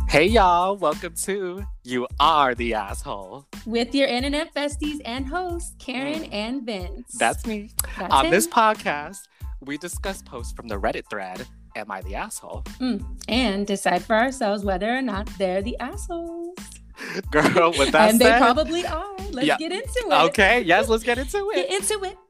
Hey y'all, welcome to You Are the Asshole. With your internet besties and hosts, Karen and Vince. That's me. That's On him. this podcast, we discuss posts from the Reddit thread, Am I the Asshole? And decide for ourselves whether or not they're the assholes. Girl, with that and said... they probably are. Let's get into it. Okay, yes, let's get into it. Get into it.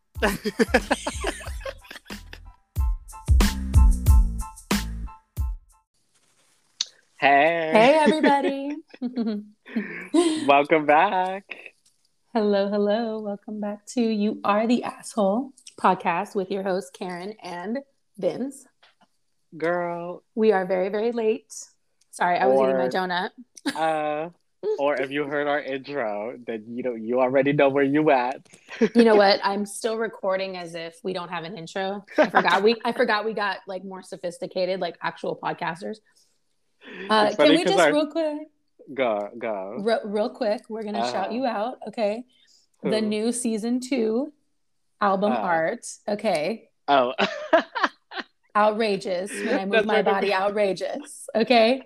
Hey, everybody. Welcome back. Hello. Welcome back to You Are the Asshole podcast with your hosts, Karen and Vince. Girl. We are very, very late. Sorry, I was eating my donut. Or if you heard our intro, then you already know where you at. You know what? I'm still recording as if we don't have an intro. I forgot we got like more sophisticated, like actual podcasters. Can we just real quick? Go. Real quick, we're gonna shout you out, okay? Who? The new season 2 album art, okay? Oh. Outrageous. When I move my body, outrageous. Okay.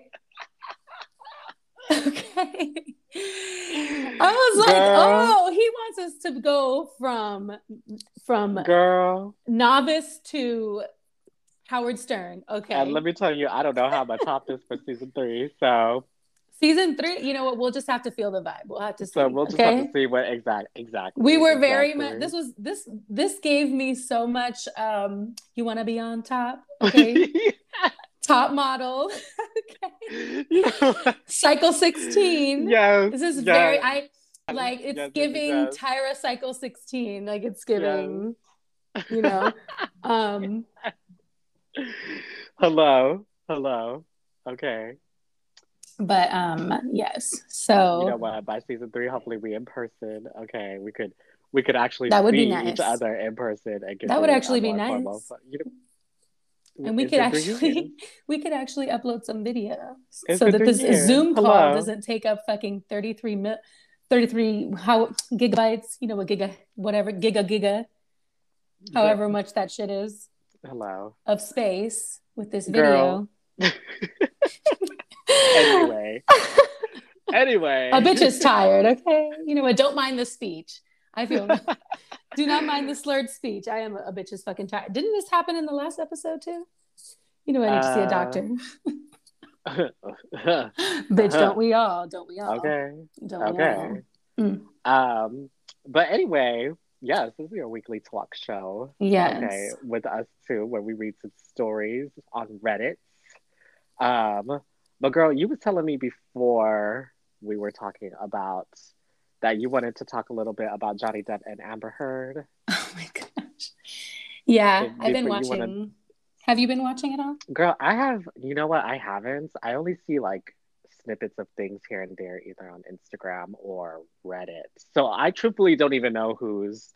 Okay. I was like, oh, he wants us to go from girl novice to Howard Stern. Okay. And let me tell you, I don't know how I'm gonna top this for season 3. So season 3, you know what? We'll just have to feel the vibe. We'll have to see. So we'll just have to see what exactly. We were very much. This gave me so much. You want to be on top? Okay. Top model. Okay. Cycle 16. Yes. This is very. It's giving Tyra Cycle 16. Like it's giving. Yes. You know. Hello. Okay. But yes. So you know what? By season 3, hopefully we in person. Okay, we could actually see each other in person and get that would actually be nice. And we could actually upload some video so that this Zoom call doesn't take up fucking 33 gigabytes. You know what giga. However much that shit is. Hello. Of space with this video. Anyway. A bitch is tired, okay? You know what? Don't mind the speech. I feel do not mind the slurred speech. I am a bitch is fucking tired. Didn't this happen in the last episode too? You know, I need to see a doctor. Bitch, don't we all? Okay. Don't we all? But anyway, yes, this is your weekly talk show. Yes. Okay, with us too, where we read some stories on Reddit. But girl, you was telling me before we were talking about that you wanted to talk a little bit about Johnny Depp and Amber Heard. Oh my gosh. Yeah, I've been watching. Have you been watching it all? Girl, I have. You know what? I haven't. I only see like snippets of things here and there, either on Instagram or Reddit. So I truthfully don't even know who's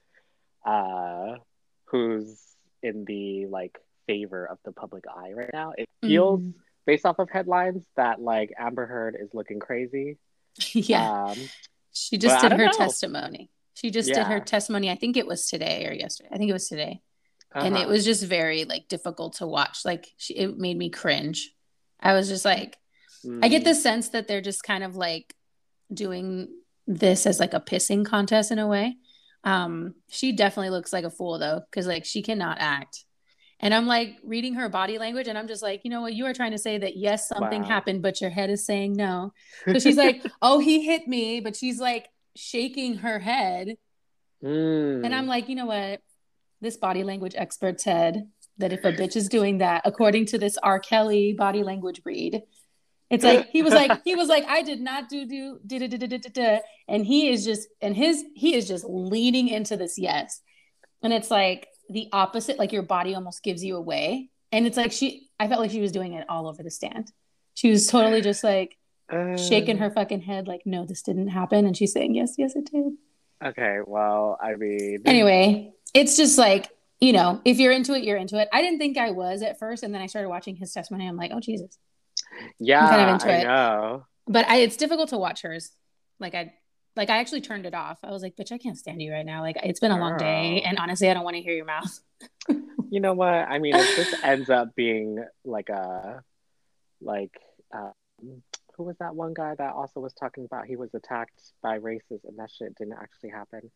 in the like favor of the public eye right now. It feels based off of headlines that like Amber Heard is looking crazy. Yeah. She just did her testimony. She just did her testimony. I think it was today or yesterday. I think it was today. And it was just very like difficult to watch. Like it made me cringe. I was just like, I get the sense that they're just kind of like doing this as like a pissing contest in a way. She definitely looks like a fool though, because like she cannot act. And I'm like reading her body language and I'm just like, you know what? You are trying to say that yes, something happened, but your head is saying no. So she's like, oh, he hit me, but she's like shaking her head. And I'm like, you know what? This body language expert said that if a bitch is doing that, according to this R. Kelly body language read, it's like he was like, I did not do and he is just leaning into this yes. And it's like the opposite, like your body almost gives you away. And it's like I felt like she was doing it all over the stand. She was totally just like shaking her fucking head like, no, this didn't happen. And she's saying, yes, it did. Okay, well, I mean. Anyway, it's just like, you know, if you're into it, you're into it. I didn't think I was at first. And then I started watching his testimony. I'm like, oh, Jesus. Yeah, I'm kind of into I know. But it's difficult to watch hers. Like I actually turned it off. I was like, bitch, I can't stand you right now. Like it's been a long day. And honestly, I don't want to hear your mouth. You know what? I mean, if this ends up being like who was that one guy that also was talking about he was attacked by racists and that shit didn't actually happen?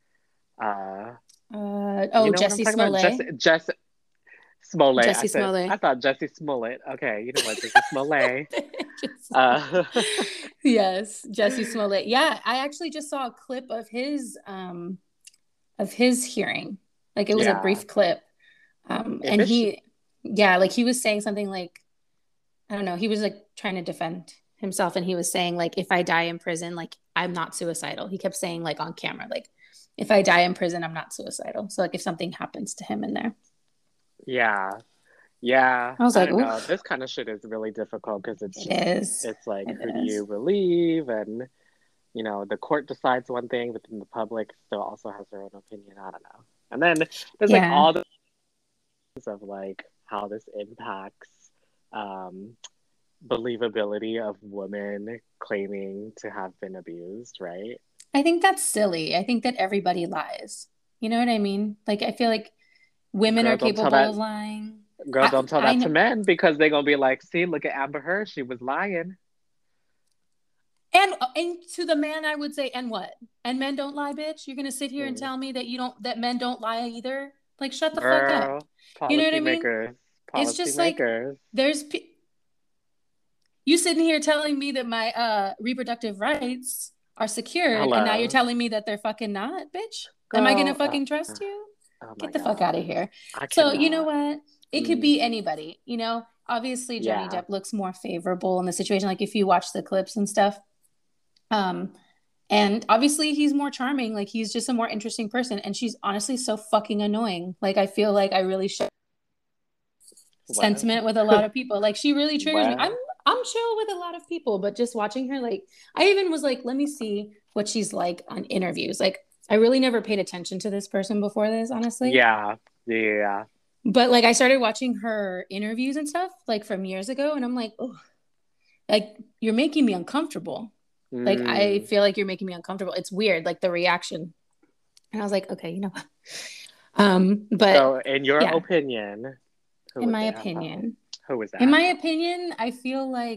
You know what I'm Jesse talking about? Smollett. Jesse Smollett. Jesse Smollett. I thought Jesse Smollett. Okay, you know what? Jesse Smollett. Uh, Yes, Jesse Smollett. Yeah, I actually just saw a clip of his hearing. Like it was a yeah. brief clip. And he was saying something like, I don't know, he was like trying to defend himself, and he was saying like, if I die in prison, like I'm not suicidal. He kept saying like on camera, like if I die in prison, I'm not suicidal. So like if something happens to him in there. Yeah. Yeah. I was I like, don't know. oof. This kind of shit is really difficult because It is. it's like, It who do is. you believe? And, you know, the court decides one thing, but then the public still also has their own opinion. I don't know. And then there's like Yeah. all the of like how this impacts um, believability of women claiming to have been abused, right? I think that's silly. I think that everybody lies. You know what I mean? Like I feel like women Girl, are don't tell capable that. of lying. Girl, I don't tell I that to know. men because they're gonna be like, "See, look at Amber Heard. She was lying." And to the man, I would say, and what? And men don't lie, bitch. You're gonna sit here and Hmm. tell me that men don't lie either. Like, shut the fuck up. Girl, You know what I mean? policymakers, It's just like policymakers. there's you sitting here telling me that my reproductive rights are secured, and now you're Hello, telling me that they're fucking not, bitch. Am I gonna girl. fucking trust you? Oh my Get the fuck out of God, here. I So you know cannot. what? It could Mm, be anybody. You know, obviously Johnny yeah, Depp looks more favorable in the situation. Like if you watch the clips and stuff. Um, and obviously he's more charming. Like he's just a more interesting person. And she's honestly so fucking annoying. Like I feel like I really share well, sentiment with a lot of people. Like she really triggers me. well, I'm chill with a lot of people, but just watching her, like I even was like, let me see what she's like on interviews. Like I really never paid attention to this person before this, honestly. yeah, yeah. But like I started watching her interviews and stuff like from years ago, and I'm like, oh, like you're making me uncomfortable. Like I Mm. feel like you're making me uncomfortable. It's weird, like the reaction. And I was like, okay, you know what? But So, in your yeah, opinion, who in was my the asshole? opinion, Who was the in my asshole? opinion, I feel like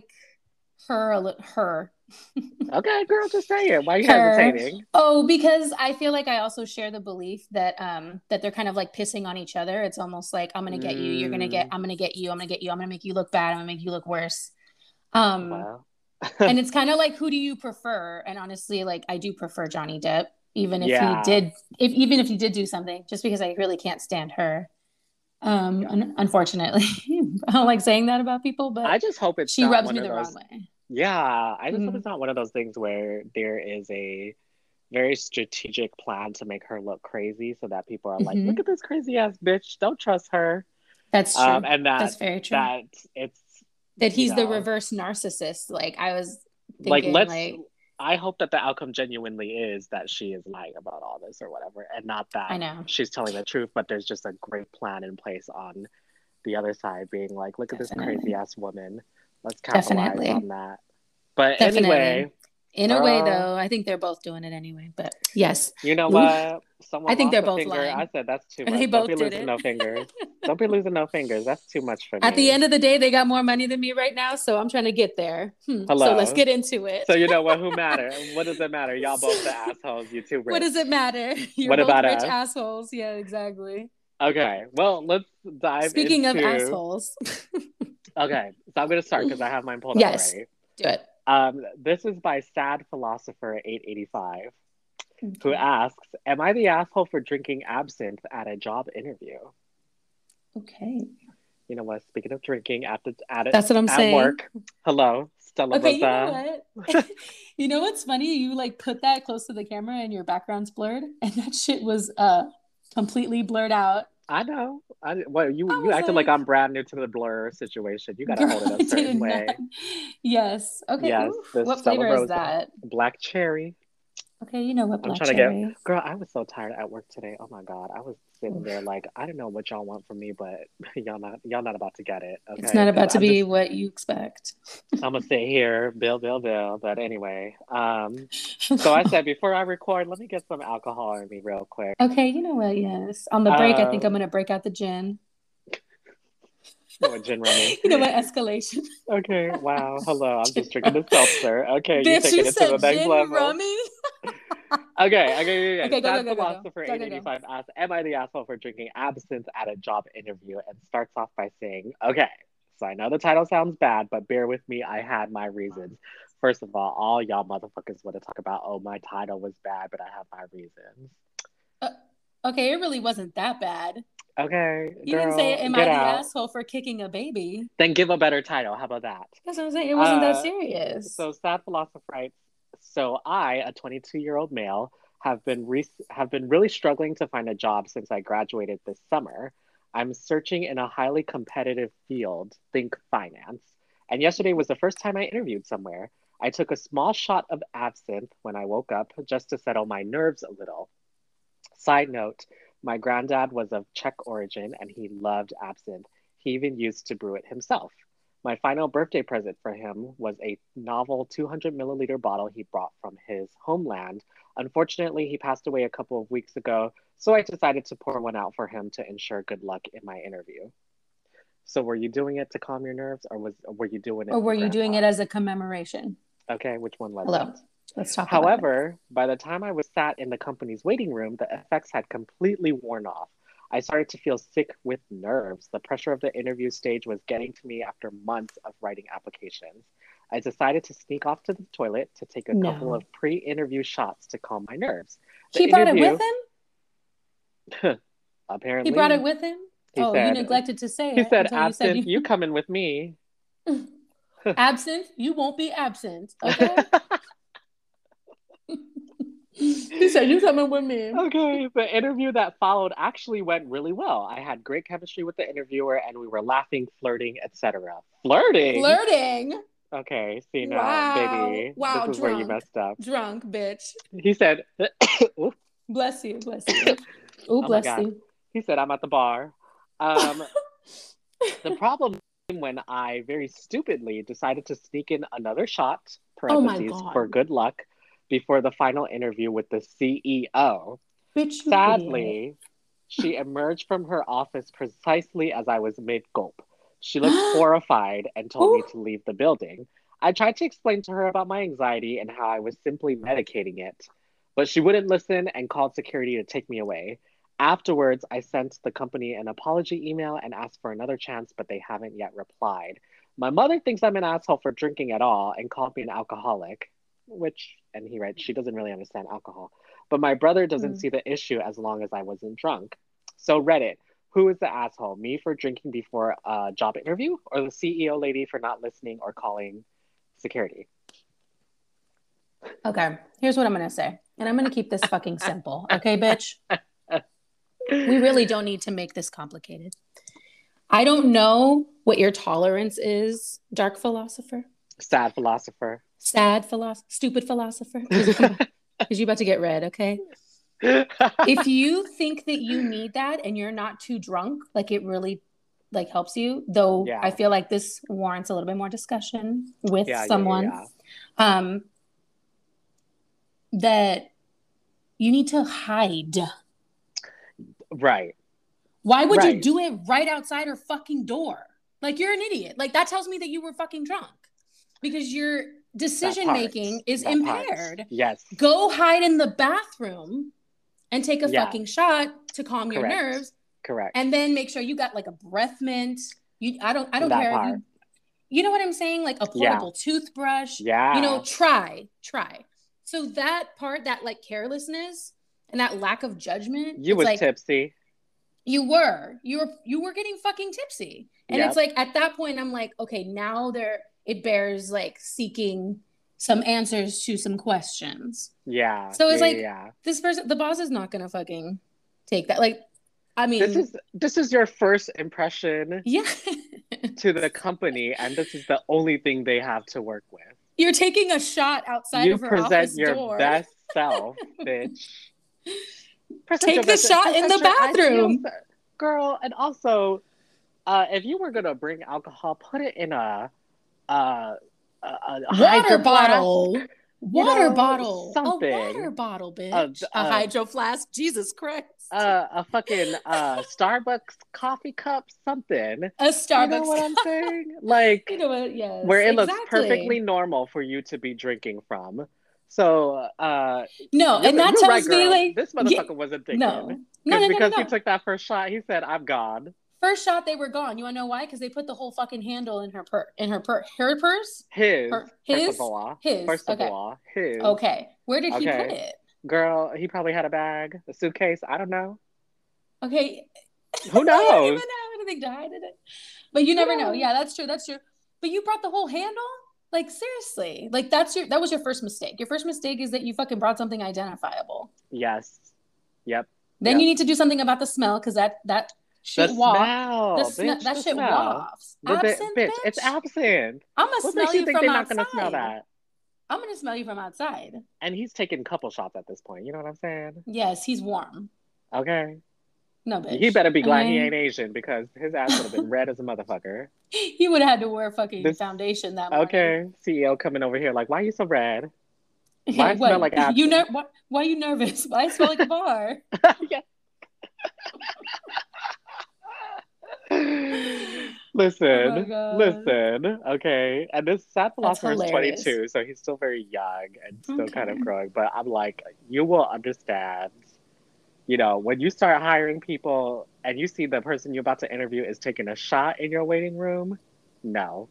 her Okay, girl, just say it. Why are you her. hesitating? Oh, because I feel like I also share the belief that they're kind of like pissing on each other. It's almost like I'm gonna get you, you're gonna get, Mm, I'm gonna get you, I'm gonna get you, I'm gonna make you look bad, I'm gonna make you look worse. Um, well, and it's kind of like, who do you prefer? And honestly, like I do prefer Johnny Depp, even if he yeah, did, if even if he did do something, just because I really can't stand her. yeah. Unfortunately, I don't like saying that about people, but I just hope it's she not rubs one me of the wrong those. way. Yeah, I just hope Mm-hmm. it's not one of those things where there is a very strategic plan to make her look crazy so that people are like, look Mm-hmm. at this crazy ass bitch, don't trust her. That's true. And That's very true. that it's, That you he's the know, reverse narcissist. Like I was like thinking, like I hope that the outcome genuinely is that she is lying about all this or whatever, and not I that know, she's telling the truth, but there's just a great plan in place on the other side being like, look at this crazy definitely, ass woman. Let's capitalize definitely, on that. But definitely. anyway, In a way, girl, though, I think they're both doing it anyway. But yes, you know Ooh, what? I Someone think lost they're a both finger. I lying. said that's too They much. Don't be both did losing it. no fingers. Don't be losing no fingers. That's too much for At the me. end of the day, they got more money than me right now, so I'm trying to get there. So let's Hello. get into it. So you know what? Who matter? What does it matter? Y'all both the assholes. You too What does rich. it matter? You're What both about rich us? assholes. Yeah, exactly. Okay. Well, let's dive Speaking of into. assholes, Okay, so I'm gonna start because I have mine pulled up yes, already. do it. This is by Sad Philosopher 885, who Okay. asks, "Am I the asshole for drinking absinthe at a job interview?" Okay. You know what? Speaking of drinking at it That's what I'm at saying. work. Hello, Stella Okay, was you know what? You know what's funny? You like put that close to the camera and your background's blurred, and that shit was completely blurred out. I know. Well, I you was acted like like, I'm brand new to the blur situation. You gotta girl, hold it a I did certain not. way. Yes. Okay. Yes, Oof. the What Stella flavor is Rosa, that? black cherry. Okay, you know what I'm black trying to get, cherry is. girl, I was so tired at work today. Oh my God. I was sitting Oof. there like, I don't know what y'all want from me, but y'all not about to get it, It's okay? not Because about to be what you expect. I'm gonna sit here, bill. But anyway, so I said before I record, let me get some alcohol in me real quick. Okay, you know what? Yes. On the break, I think I'm Um, gonna break out the gin. What, gin rummy? You know what? Escalation. Okay, wow. Hello, I'm just drinking the seltzer. Okay, you're Bitch, taking you it to the said next gin level. rummy? Okay. Okay, go, go, Sad go, go, go. philosopher Go, go, go. 885 asks, am I the asshole for drinking absinthe at a job interview? And starts off by saying, okay, so I know the title sounds bad, but bear with me, I had my reasons. First of all y'all motherfuckers want to talk about, oh, my title was bad, but I have my reasons. Okay, it really wasn't that bad. Okay, You didn't say, am I the asshole for kicking a baby? Then give a better title. How about that? That's what I'm saying. It wasn't that serious. So Sad Philosopher writes, so I, a 22-year-old male, have been really struggling to find a job since I graduated this summer. I'm searching in a highly competitive field, think finance. And yesterday was the first time I interviewed somewhere. I took a small shot of absinthe when I woke up just to settle my nerves a little. Side note, my granddad was of Czech origin and he loved absinthe. He even used to brew it himself. My final birthday present for him was a novel 200 milliliter bottle he brought from his homeland. Unfortunately, he passed away a couple of weeks ago, so I decided to pour one out for him to ensure good luck in my interview. So were you doing it to calm your nerves, or were you doing it or were you doing it as a commemoration? Okay, which one was Hello. it? Let's talk However, about it. By the time I was sat in the company's waiting room, the effects had completely worn off. I started to feel sick with nerves. The pressure of the interview stage was getting to me after months of writing applications. I decided to sneak off to the toilet to take a couple of pre-interview shots to calm my nerves. He brought it with him? Apparently. He brought it with him? You neglected to say it. He said, absinthe, you coming with me. Absinthe, you won't be absent, okay? He said, you coming with me. Okay, the interview that followed actually went really well. I had great chemistry with the interviewer and we were laughing, flirting, etc. Flirting? Okay, see now, baby. Wow, this is where you messed up. Drunk, bitch. He said, bless you. Oh, bless you. He said, I'm at the bar. The problem came when I very stupidly decided to sneak in another shot, parentheses, for good luck, before the final interview with the CEO. Bitch, Sadly, she emerged from her office precisely as I was mid-gulp. She looked horrified and told me to leave the building. I tried to explain to her about my anxiety and how I was simply medicating it, but she wouldn't listen and called security to take me away. Afterwards, I sent the company an apology email and asked for another chance, but they haven't yet replied. My mother thinks I'm an asshole for drinking at all and called me an alcoholic, and he writes, she doesn't really understand alcohol. But my brother doesn't see the issue as long as I wasn't drunk. So Reddit, who is the asshole? Me for drinking before a job interview, or the CEO lady for not listening or calling security? Okay, here's what I'm going to say. And I'm going to keep this fucking simple. Okay, bitch? We really don't need to make this complicated. I don't know what your tolerance is, dark philosopher. Sad philosopher. Stupid philosopher. Because you're about to get red, okay? If you think that you need that and you're not too drunk, like it really like helps you, though I feel like this warrants a little bit more discussion with someone. That you need to hide. Right. Why would you do it right outside her fucking door? Like, you're an idiot. Like, that tells me that you were fucking drunk. Because your decision making is impaired. Yes. Go hide in the bathroom and take a fucking shot to calm your nerves. Correct. And then make sure you got like a breath mint. I don't care if you know what I'm saying? Like a portable toothbrush. Yeah. You know, try. So that part, that like carelessness and that lack of judgment. You was like, tipsy. You were getting fucking tipsy. And it's like, at that point, I'm like, okay, now it bears like seeking some answers to some questions. Yeah. So it's this person, the boss is not going to fucking take that. Like, I mean, this is your first impression to the company. And this is the only thing they have to work with. You're taking a shot outside of her office door. You present your best self, bitch. Take the shot in the bathroom. Girl, and also, if you were going to bring alcohol, put it in a water bottle. Water bottle. Something. A water bottle, bitch. A hydro flask. Jesus Christ. A fucking Starbucks coffee cup, something. A Starbucks. You know what I'm saying? Like, you know what? Yes. Where it looks perfectly normal for you to be drinking from. So, no, and that tells me like this motherfucker wasn't thinking. No. Because he took that first shot, he said, "I'm gone." First shot, they were gone. You want to know why? Because they put the whole fucking handle in her purse. Her purse? His. His. First of all, his. Okay. Where did he put it? Girl, he probably had a bag, a suitcase. I don't know. Okay. Who knows? I don't even have anything to hide in it. But you never know. Yeah, that's true. That's true. But you brought the whole handle? Like, seriously. Like, that was your first mistake. Your first mistake is that you fucking brought something identifiable. Yes. Yep. Then you need to do something about the smell, because that shit wafts. That shit wafts. Absinthe, bitch. It's absinthe. I'm going to smell you from outside. Not going to smell that? I'm going to smell you from outside. And he's taking a couple shots at this point. You know what I'm saying? Yes, he's warm. Okay. No, bitch. He better be glad he ain't Asian, because his ass would have been red as a motherfucker. He would have had to wear fucking foundation that morning. Okay. CEO coming over here like, why are you so red? Why I smell like absinthe? Why are you nervous? Why I smell like a bar? Yeah. Listen, okay. And this sad philosopher is 22, so he's still very young and still kind of growing. But I'm like, you will understand, you know, when you start hiring people and you see the person you're about to interview is taking a shot in your waiting room. No.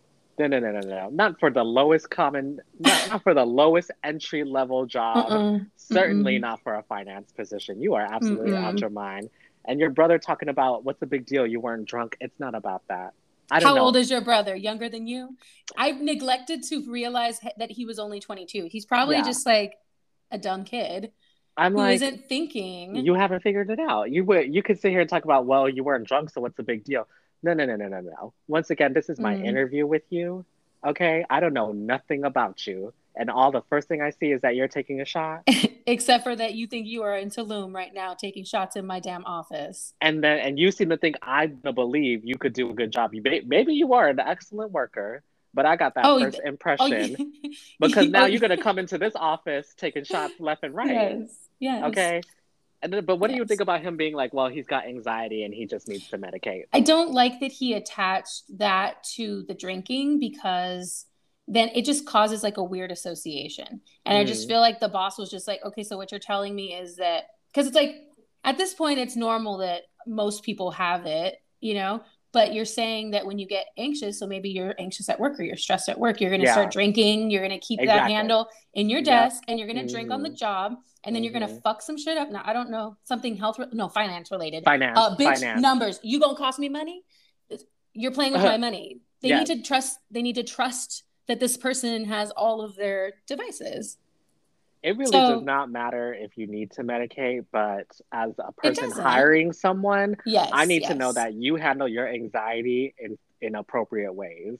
Not for the lowest not for the lowest entry level job. Certainly not for a finance position. You are absolutely out your mind. And your brother talking about what's the big deal? You weren't drunk. It's not about that. I don't know. How old is your brother? Younger than you? I've neglected to realize that he was only 22. He's probably just like a dumb kid. I'm who like, isn't thinking. You haven't figured it out. You could sit here and talk about, well, you weren't drunk, so what's the big deal? No. Once again, this is my interview with you. Okay? I don't know nothing about you. And the first thing I see is that you're taking a shot. Except for that you think you are in Tulum right now taking shots in my damn office. And you seem to think I believe you could do a good job. Maybe you are an excellent worker, but I got that first impression. Because now you're going to come into this office taking shots left and right. Yes. Okay? But what do you think about him being like, well, he's got anxiety and he just needs to medicate? I don't like that he attached that to the drinking, because then it just causes like a weird association. And I just feel like the boss was just like, okay, so what you're telling me is that, because it's like, at this point, it's normal that most people have it, you know, but you're saying that when you get anxious, so maybe you're anxious at work or you're stressed at work, you're going to start drinking, you're going to keep that handle in your desk, and you're going to drink on the job, and then you're going to fuck some shit up. Now, I don't know, something finance related. Finance. Numbers. You going to cost me money? You're playing with my money. They need to trust that this person has all of their devices. It really does not matter if you need to medicate, but as a person hiring someone, I need to know that you handle your anxiety in appropriate ways.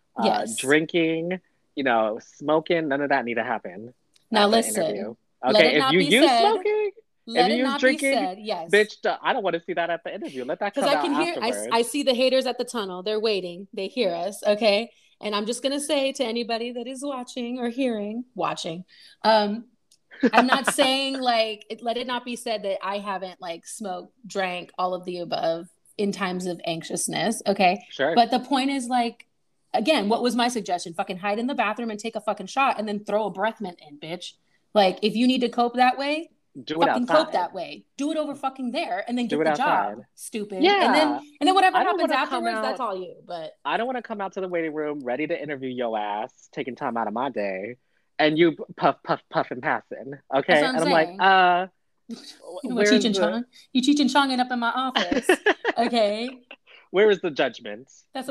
Drinking, smoking, none of that need to happen. Now listen, okay, if you smoking, let it not be said. Yes, bitch, I don't want to see that at the interview. Let that come out afterwards. I see the haters at the tunnel. They're waiting. They hear us. Okay. And I'm just going to say to anybody that is watching or watching, I'm not saying let it not be said that I haven't smoked, drank, all of the above in times of anxiousness. Okay. Sure. But the point is again, what was my suggestion? Fucking hide in the bathroom and take a fucking shot and then throw a breath mint in, bitch. If you need to cope that way, cope that way. Do it over fucking there, and then get the job. Stupid. Yeah. And then whatever happens afterwards, that's all you. But I don't want to come out to the waiting room ready to interview your ass, taking time out of my day, and you puff and passing. Okay. And I'm like, Cheech and Chong? You Cheech and Chonging up in my office. Okay. Where is the judgment?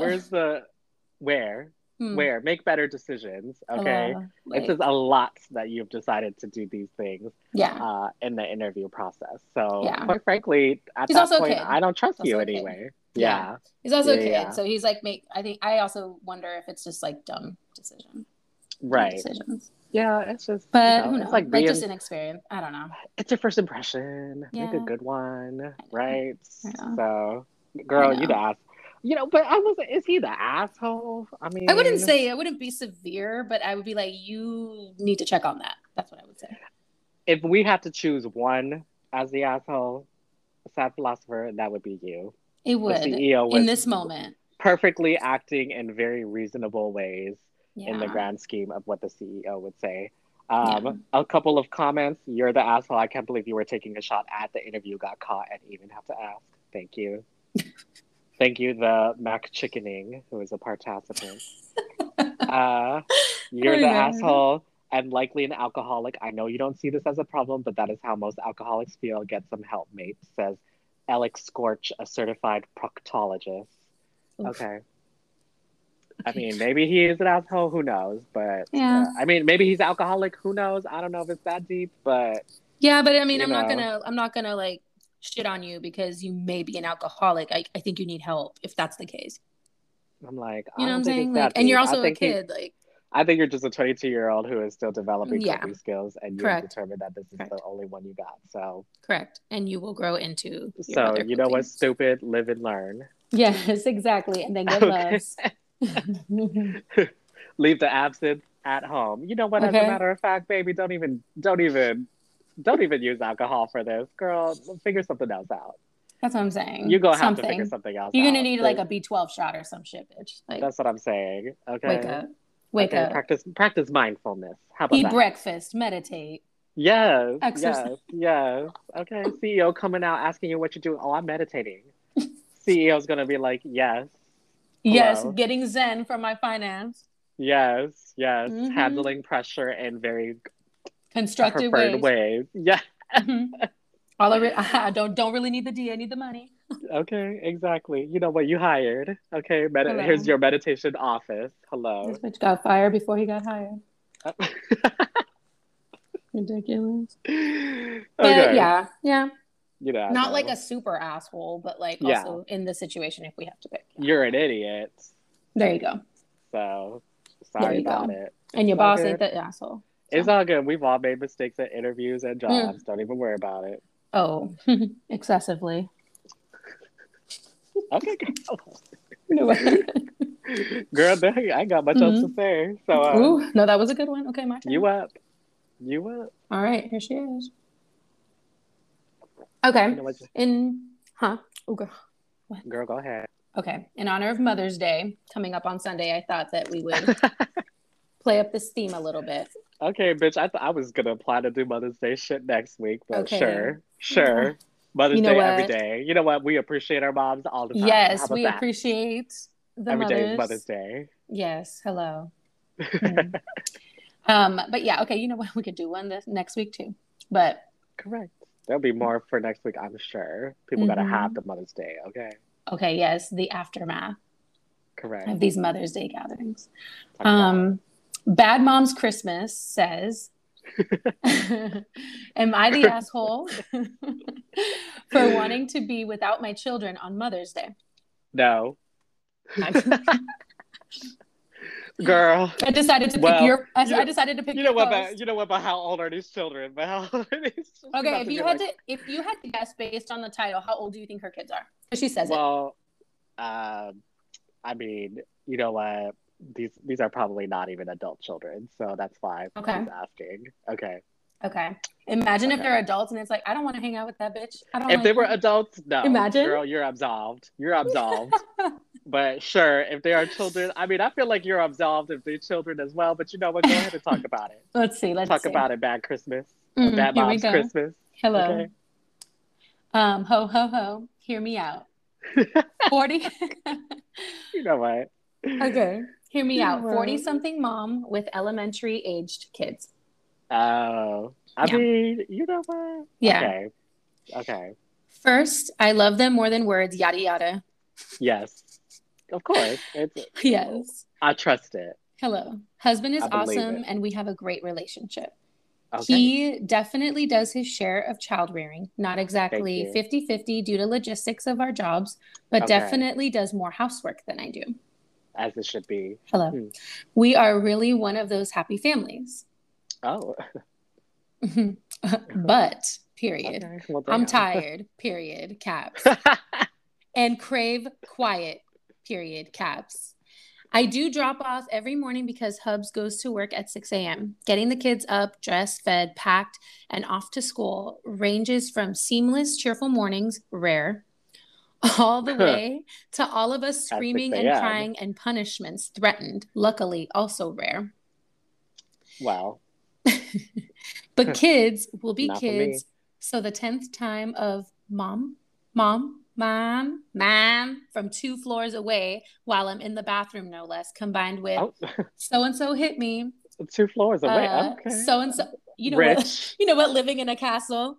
Where? Make better decisions. Okay. It's just a lot that you've decided to do these things in the interview process. So quite frankly, at that point, I don't trust you anyway. Yeah. He's also a kid. So he's I also wonder if it's just dumb decision. Right. Decisions. Yeah, it's just who knows? It's just inexperience. I don't know. It's your first impression. Make a good one. Right. So girl, you'd ask. but is he the asshole? I mean, I wouldn't say, it wouldn't be severe, but I would be like, you need to check on that. That's what I would say. If we had to choose one as the asshole, sad philosopher, that would be you. It would. The CEO in this moment. Perfectly acting in very reasonable ways in the grand scheme of what the CEO would say. A couple of comments. You're the asshole. I can't believe you were taking a shot at the interview, got caught, and even have to ask. Thank you. Thank you, the Mac Chickening, who is a participant. You're the asshole and likely an alcoholic. I know you don't see this as a problem, but that is how most alcoholics feel. Get some help, mate, says Alex Scorch, a certified proctologist. Oof. Okay. I mean, maybe he is an asshole. Who knows? But I mean, maybe he's alcoholic. Who knows? I don't know if it's that deep, but yeah. But I mean, I'm not gonna like shit on you because you may be an alcoholic. I think you need help if that's the case. I'm like, you know what I'm saying? Like, and you're also a kid. I think you're just a 22-year-old who is still developing coping skills, and you've determined that this is the only one you got. So correct, and you will grow into. So you know what's stupid? Live and learn. Yes, exactly, and then get loves. Leave the absinthe at home. You know what? As a matter of fact, baby, don't even use alcohol for this, girl. Figure something else out. That's what I'm saying. You're gonna have to figure something else out. You're gonna need like a B12 shot or some shit, bitch. Like, that's what I'm saying. Okay. Wake up. Practice mindfulness. How about that? Eat breakfast. Meditate. Yes. Exercise. Yes. Okay. CEO coming out asking you what you're doing. Oh, I'm meditating. CEO's gonna be like, yes. Hello. Yes. Getting zen from my finance. Yes. Mm-hmm. Handling pressure in very constructive ways. Yeah. Mm-hmm. I don't really need the D. I need the money. Okay, exactly. You know what? You hired. Okay, here's your meditation office. Hello. This bitch got fired before he got hired. Ridiculous. But yeah. Not like a super asshole, but like also in the situation if we have to pick. You're an idiot. There you go. So sorry about it. And your boss ain't the asshole. So. It's all good. We've all made mistakes at interviews and jobs. Don't even worry about it. Oh, excessively. Okay, girl, I ain't got much else to say. So, no, that was a good one. Okay, my turn. You up? All right, here she is. Okay. Oh, girl. What? Girl, go ahead. Okay. In honor of Mother's Day coming up on Sunday, I thought that we would play up this theme a little bit. Okay, bitch. I was gonna plan to do Mother's Day shit next week, but sure. Mother's Day every day. You know what? We appreciate our moms all the time. Yes, we appreciate the every mothers. Day is Mother's Day. Yes. Hello. But yeah, okay. You know what? We could do one next week too. But correct. There'll be more for next week, I'm sure. People gotta have the Mother's Day. Okay. Okay. Yes, the aftermath. Correct. Of these Mother's Day gatherings. Bad Mom's Christmas says, am I the asshole for wanting to be without my children on Mother's Day? No. Girl. I decided to pick your You know what, but how old are these children? But how old are these children? Okay, if you had to guess based on the title, how old do you think her kids are? Because she says I mean, you know what? These are probably not even adult children, so that's why she's asking. Okay. Imagine if they're adults and it's like, I don't want to hang out with that bitch. If they were adults, no. Imagine. Girl, you're absolved. But sure, if they are children, I mean, I feel like you're absolved if they're children as well. But you know what? Go ahead and talk about it. Let's talk about it. Bad Christmas. Bad Mom's Christmas. Hello. Okay. Ho ho ho. Hear me out. 40. You know what? Okay. Hear me out. 40-something mom with elementary aged kids. Oh, I mean, you know what? Yeah. Okay. First, I love them more than words. Yada yada. Yes, of course. Yes. I trust it. Hello. Husband is awesome, and we have a great relationship. Okay. He definitely does his share of child rearing. Not exactly 50-50 due to logistics of our jobs, but definitely does more housework than I do. As it should be. Hello. We are really one of those happy families. Oh. But, period. I'm tired, period, caps. And crave quiet, period, caps. I do drop off every morning because Hubs goes to work at 6 a.m. Getting the kids up, dressed, fed, packed, and off to school ranges from seamless, cheerful mornings, rare, all the way to all of us screaming and crying and punishments threatened, luckily also rare. Wow. But kids will be kids. So the 10th time of mom, from 2 floors away while I'm in the bathroom, no less, combined with so-and-so hit me. 2 floors away. Okay. So-and-so, you know what, living in a castle.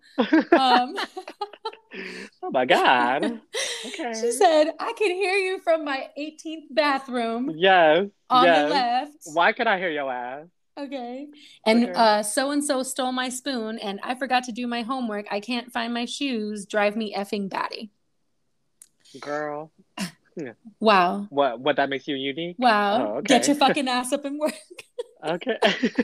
Oh my God. Okay. She said, I can hear you from my 18th bathroom. Yes. On the left. Why can I hear your ass? Okay. And so-and-so stole my spoon and I forgot to do my homework. I can't find my shoes. Drive me effing batty. Girl. Wow. What that makes you unique? Wow. Oh, okay. Get your fucking ass up and work. Okay.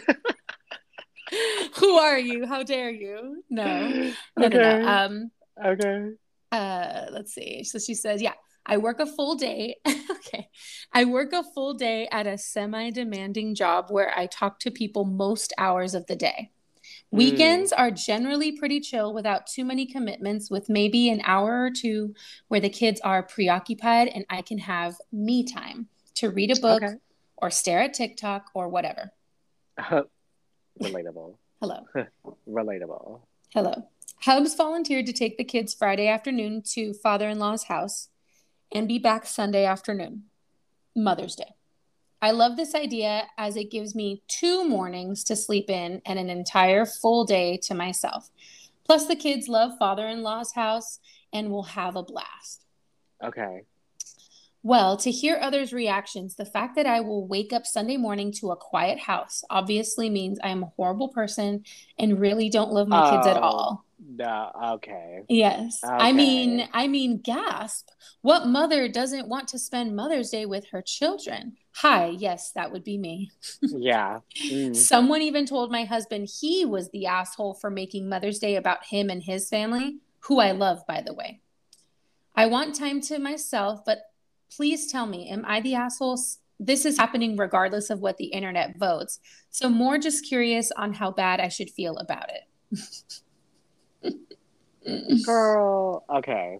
Who are you? How dare you? No. No. Okay. Let's see. So she says, yeah, I work a full day. Okay. I work a full day at a semi-demanding job where I talk to people most hours of the day. Weekends are generally pretty chill without too many commitments, with maybe an hour or 2 where the kids are preoccupied and I can have me time to read a book or stare at TikTok or whatever. Relatable. Hello. Relatable. Hello. Hubs volunteered to take the kids Friday afternoon to father-in-law's house and be back Sunday afternoon, Mother's Day. I love this idea as it gives me 2 mornings to sleep in and an entire full day to myself. Plus, the kids love father-in-law's house and will have a blast. Okay. Well, to hear others' reactions, the fact that I will wake up Sunday morning to a quiet house obviously means I am a horrible person and really don't love my kids at all. No, okay. Yes. Okay. I mean, gasp. What mother doesn't want to spend Mother's Day with her children? Hi, yes, that would be me. Yeah. Someone even told my husband he was the asshole for making Mother's Day about him and his family, who I love, by the way. I want time to myself, but please tell me, am I the asshole? This is happening regardless of what the internet votes. So more just curious on how bad I should feel about it. Girl, okay.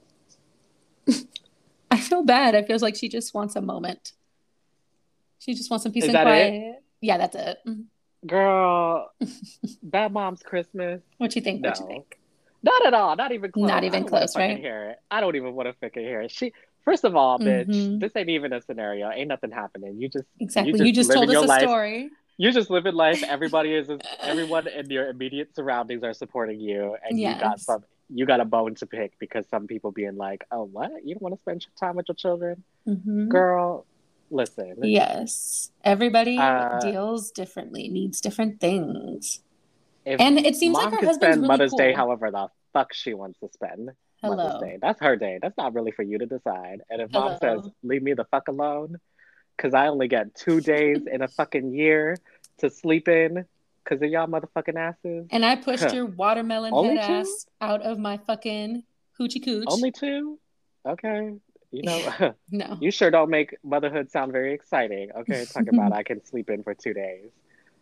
I feel bad. It feels like she just wants a moment. She just wants some peace and quiet. It? Yeah, that's it. Girl, Bad Mom's Christmas. What you think? No. What you think? Not at all. Not even close. Not even close, right? Hear it. I don't even want to fucking hear it. First of all, bitch, this ain't even a scenario. Ain't nothing happening. You just told us a story. You're just living life. Everyone in your immediate surroundings are supporting you, and you got a bone to pick because some people being like, "Oh, what? You don't want to spend time with your children, girl?" Listen. Yes, everybody deals differently, needs different things, and it seems like her husband's spend really Mother's cool. Day however the fuck she wants to spend. Mother's Day. That's her day. That's not really for you to decide. And if mom says, leave me the fuck alone, because I only get 2 days in a fucking year to sleep in because of y'all motherfucking asses. And I pushed your watermelon head ass out of my fucking hoochie cooch. Only 2? Okay. You know, no. You sure don't make motherhood sound very exciting. Okay, talk about I can sleep in for 2 days.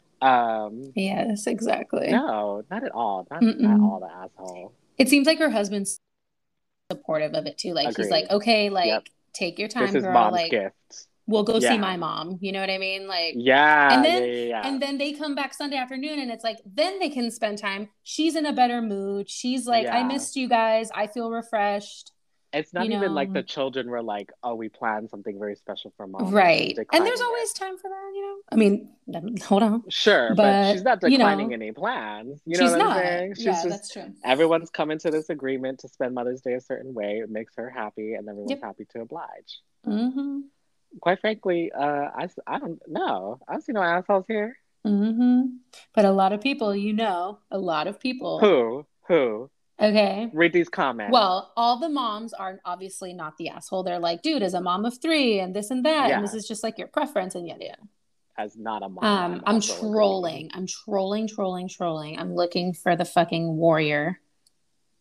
Yes, exactly. No, not at all. Not at all, the asshole. It seems like her husband's supportive of it too. Like Agreed. He's like, okay, like take your time, this is girl. Mom's like gift. We'll go see my mom. You know what I mean? Like and then they come back Sunday afternoon and it's like then they can spend time. She's in a better mood. She's like, I missed you guys. I feel refreshed. It's not even like the children were like, oh, we planned something very special for mom. Right. And there's always time for that, you know? I mean, hold on. Sure, but she's not declining any plans. You know what I'm saying? She's just, that's true. Everyone's coming to this agreement to spend Mother's Day a certain way. It makes her happy and everyone's happy to oblige. Quite frankly, I don't know. I don't see no assholes here. But a lot of people, a lot of people. Who? Okay. Read these comments. Well, all the moms are obviously not the asshole. They're like, dude, as a mom of 3 and this and that. And this is just like your preference. And yada. As not a mom. I'm trolling. I'm trolling. I'm looking for the fucking warrior.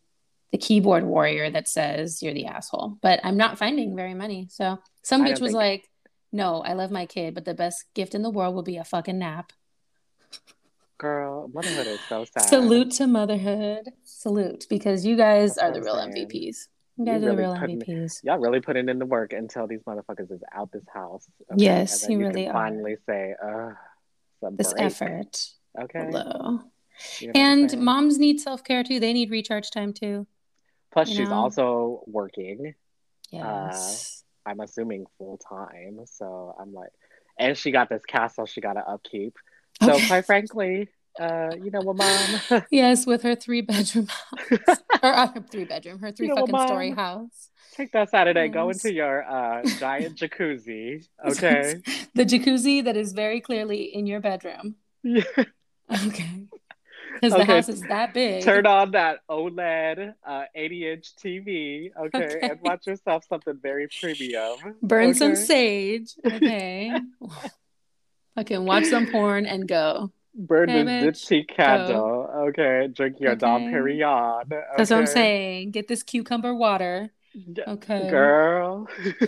the keyboard warrior that says you're the asshole. But I'm not finding very many. So some bitch was like, no, I love my kid, but the best gift in the world will be a fucking nap. Girl, motherhood is so sad. Salute to motherhood. Salute, because you guys are the real MVPs. You guys are the real MVPs. Y'all really putting in the work until these motherfuckers is out this house. Okay? Yes, you really are. Finally say, this break. Effort. Okay. Hello. You know, and moms need self-care too. They need recharge time too. Plus, she's also working. Yes. I'm assuming full time. So I'm like, and she got this castle she got to upkeep. So quite frankly, you know what, Mom? Yes, with her 3-bedroom house. Or 3-bedroom, her 3 fucking story house. Take that Saturday, go into your giant jacuzzi, okay? The jacuzzi that is very clearly in your bedroom. Yeah. Okay. Because the house is that big. Turn on that OLED 80-inch TV, okay, and watch yourself something very premium. Burn some sage, okay. Fucking watch some porn and go. Burn the Dipsy candle, okay. Drink your Dom Perignon. Okay? That's what I'm saying. Get this cucumber water. Okay. Girl.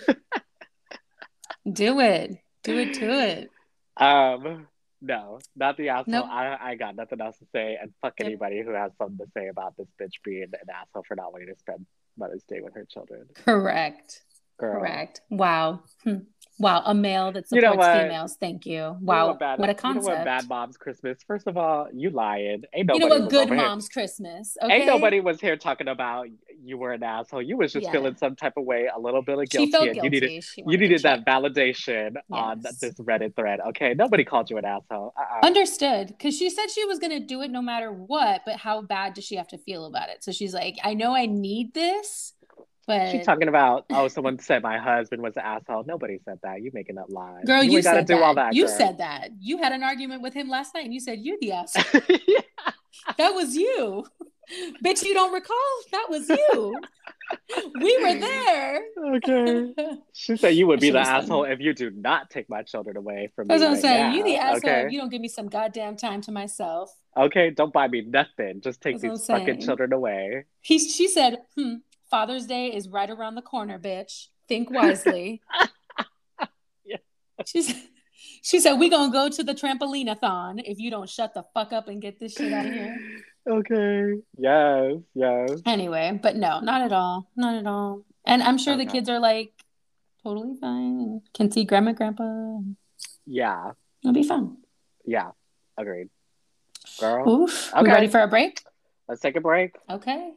Do it. Do it. No, not the asshole. Nope. I got nothing else to say. And fuck anybody who has something to say about this bitch being an asshole for not wanting to spend Mother's Day with her children. Correct. Girl. Correct. Wow. Wow, a male that supports females. Thank you. Wow, what a concept. You know what, bad mom's Christmas? First of all, you lying. Ain't nobody. You know what, good mom's Christmas. Okay? Ain't nobody was here talking about you were an asshole. You was just feeling some type of way, a little bit of guilty. She felt guilty. You needed that validation on this Reddit thread. Okay, nobody called you an asshole. Understood, because she said she was gonna do it no matter what. But how bad does she have to feel about it? So she's like, I know I need this. But she's talking about, someone said my husband was an asshole. Nobody said that. You making up lies. Girl, you said that. All that. You said that. You had an argument with him last night and you said, you're the asshole. Yeah. That was you. Bitch, you don't recall? That was you. We were there. Okay. She said you would be the asshole if you do not take my children away from me. That's what I'm saying. You the asshole if you don't give me some goddamn time to myself. Okay, don't buy me nothing. Just take these fucking children away. She said, Father's Day is right around the corner, bitch. Think wisely. Yeah. She said, we gonna go to the trampoline-a-thon if you don't shut the fuck up and get this shit out of here. Okay. Yes. Anyway, but no, not at all. Not at all. And I'm sure the kids are like totally fine and can see grandma, grandpa. Yeah. It'll be fun. Yeah. Agreed. Girl. Oof. Okay. We ready for a break? Let's take a break. Okay.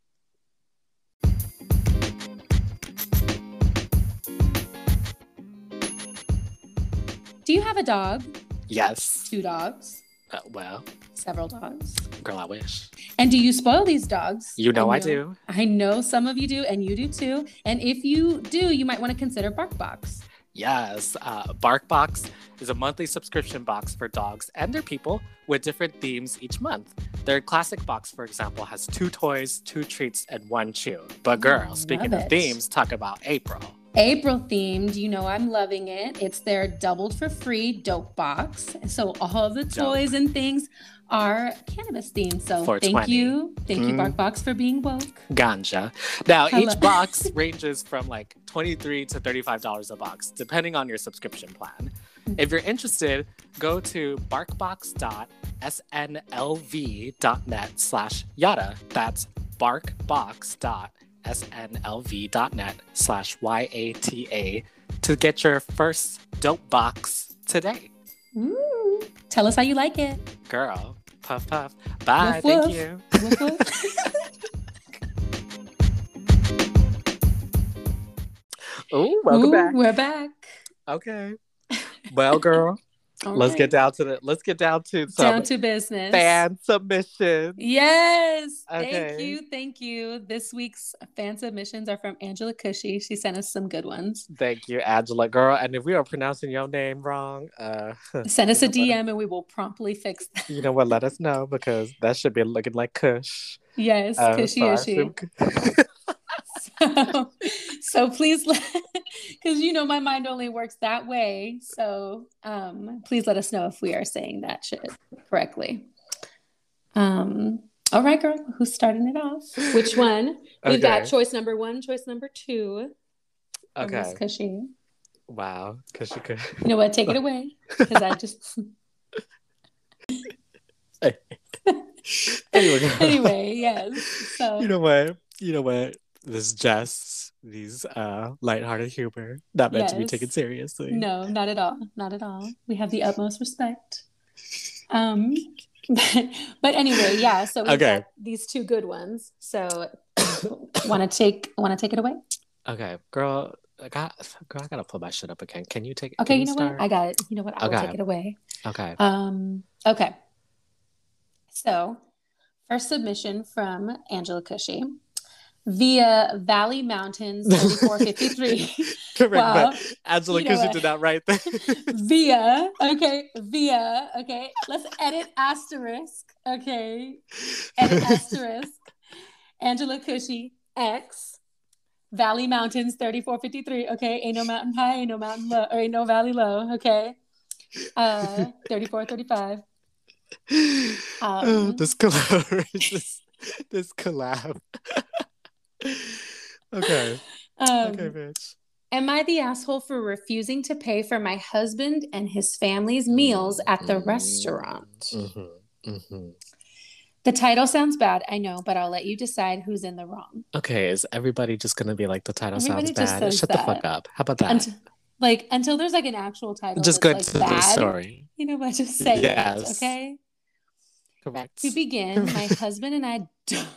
Do you have a dog? Yes. 2 dogs? Well. Several dogs? Girl, I wish. And do you spoil these dogs? You know I do. I know some of you do, and you do too. And if you do, you might want to consider BarkBox. Yes. BarkBox is a monthly subscription box for dogs and their people with different themes each month. Their classic box, for example, has 2 toys, 2 treats, and 1 chew. But girl, speaking of themes, talk about April. April themed, you know I'm loving it. It's their doubled for free dope box. So all of the toys and things are cannabis themed. So thank you BarkBox for being woke. Ganja. Now each box ranges from like $23 to $35 a box, depending on your subscription plan. If you're interested, go to barkbox.snlv.net/yada. That's barkbox.snlv.net/YATA to get your first dope box today. Ooh. Tell us how you like it. Girl, puff puff. Bye. Woof, woof. Thank you. Woof, woof. Ooh, welcome back. We're back. Okay. Well, girl. Let's get down to business. Fan submissions. Yes. Okay. Thank you. This week's fan submissions are from Angela Cushy. She sent us some good ones. Thank you, Angela, girl. And if we are pronouncing your name wrong, send us a DM and we will promptly fix that. You know what? Let us know because that should be looking like Kush. Yes, Cushy is she. So please because my mind only works that way, so please let us know if we are saying that shit correctly. All right, girl. Who's starting it off? Which one? We've got choice number 1, choice number 2. Okay. Miss Cushy. Wow. Cushy. You know what? Take it away. Because I just... Anyway, yes. So You know what? This is just these lighthearted humor, not meant to be taken seriously. No, not at all. Not at all. We have the utmost respect. But anyway, yeah. So we've got these 2 good ones. So want to take it away? Okay, girl. I gotta pull my shit up again. Can you take it? Okay, you know what? I got it. You know what? I will take it away. Okay. Okay. So, first submission from Angela Cushy via Valley Mountains 3453. Correct, but Angela Cushy did not write that. via. Okay. Let's edit asterisk. Okay. Edit asterisk. Angela Cushy X Valley Mountains 3453. Okay. Ain't no mountain high, ain't no mountain low, or ain't no valley low. Okay. 3435. This collab. Okay. Okay, bitch. Am I the asshole for refusing to pay for my husband and his family's meals at the restaurant? The title sounds bad, I know, but I'll let you decide who's in the wrong. Okay, is everybody just gonna be like, the title sounds bad? Shut the fuck up. How about that? Until there's like an actual title. Just go to the story. You know what? Just say it, okay? Correct. To begin, my husband and I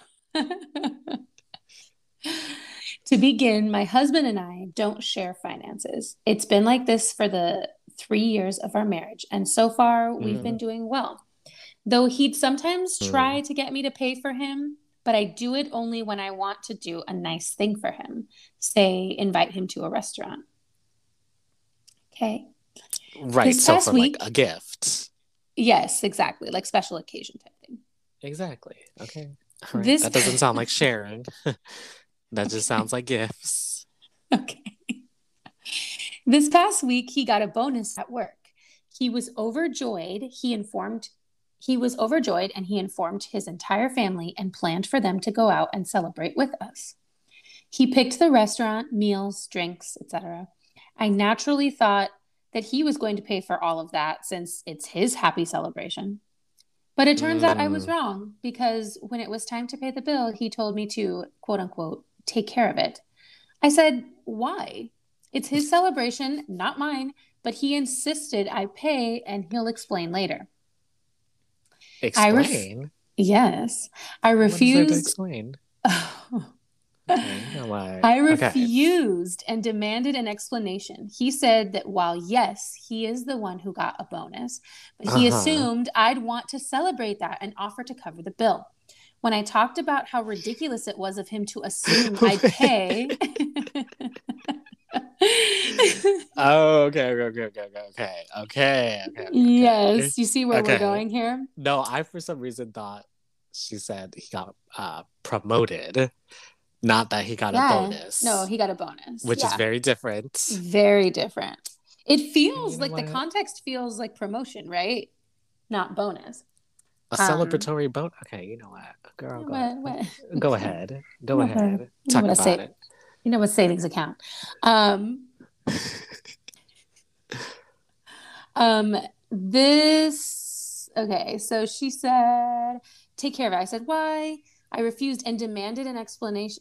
don't share finances. It's been like this for the 3 years of our marriage, and so far we've been doing well. Though he'd sometimes try to get me to pay for him, but I do it only when I want to do a nice thing for him. Say, invite him to a restaurant. Okay. Right. So for week, like a gift. Yes, exactly. Like special occasion type thing. Exactly. Okay. All right. That doesn't sound like sharing. That just sounds like gifts. Okay. This past week, he got a bonus at work. He was overjoyed. He informed his entire family and planned for them to go out and celebrate with us. He picked the restaurant, meals, drinks, etc. I naturally thought that he was going to pay for all of that since it's his happy celebration. But it turns out I was wrong, because when it was time to pay the bill, he told me to, quote unquote, take care of it. I said, why? It's his celebration, not mine, but he insisted I pay, and he'll explain later. Explain? Yes. I refused. What is there to explain? I refused and demanded an explanation. He said that while, yes, he is the one who got a bonus, but he assumed I'd want to celebrate that and offer to cover the bill. When I talked about how ridiculous it was of him to assume I'd pay... Okay. Yes, you see where we're going here? No, I for some reason thought she said he got promoted, not that he got a bonus. No, he got a bonus, which is very different. Very different. It feels like the context feels like promotion, right? Not bonus. A celebratory bonus. Okay, you know what, girl? Go ahead. Talk about it. You know what, savings account. So she said, take care of it. I said, why? I refused and demanded an explanation.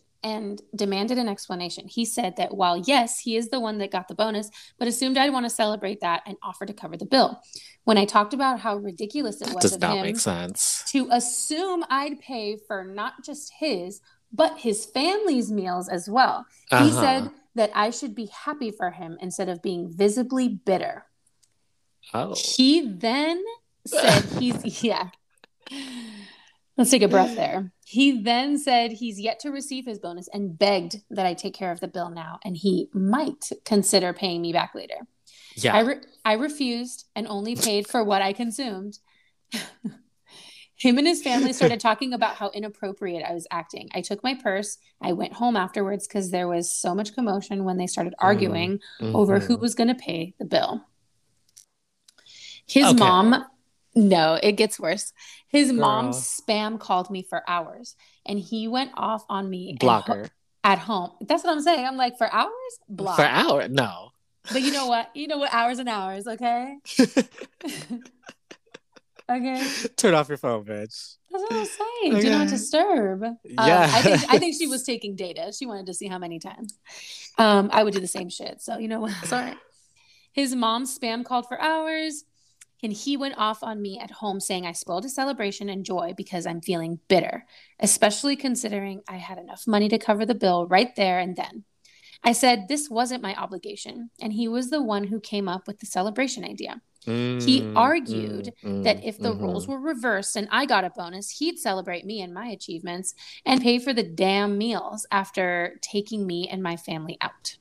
He said that while, yes, he is the one that got the bonus, but assumed I'd want to celebrate that and offer to cover the bill. When I talked about how ridiculous it was of him make sense. to assume I'd pay for not just his, but his family's meals as well. He said that I should be happy for him instead of being visibly bitter. Oh. He then said let's take a breath there. He then said he's yet to receive his bonus and begged that I take care of the bill now, and he might consider paying me back later. Yeah. I refused and only paid for what I consumed. Him and his family started talking about how inappropriate I was acting. I took my purse. I went home afterwards because there was so much commotion when they started arguing over who was going to pay the bill. His mom No, it gets worse. His mom spam called me for hours, and he went off on me. Blocker. At home. That's what I'm saying. I'm like, for hours? Block. For hours? No. But you know what? Hours and hours, okay? Okay. Turn off your phone, bitch. That's what I'm saying. Okay. Do not disturb. Yeah. I think she was taking data. She wanted to see how many times. I would do the same shit. So you know what? Sorry. His mom spam called for hours, and he went off on me at home saying I spoiled a celebration and joy because I'm feeling bitter, especially considering I had enough money to cover the bill right there and then. I said this wasn't my obligation, and he was the one who came up with the celebration idea. He argued that if the roles were reversed and I got a bonus, he'd celebrate me and my achievements and pay for the damn meals after taking me and my family out.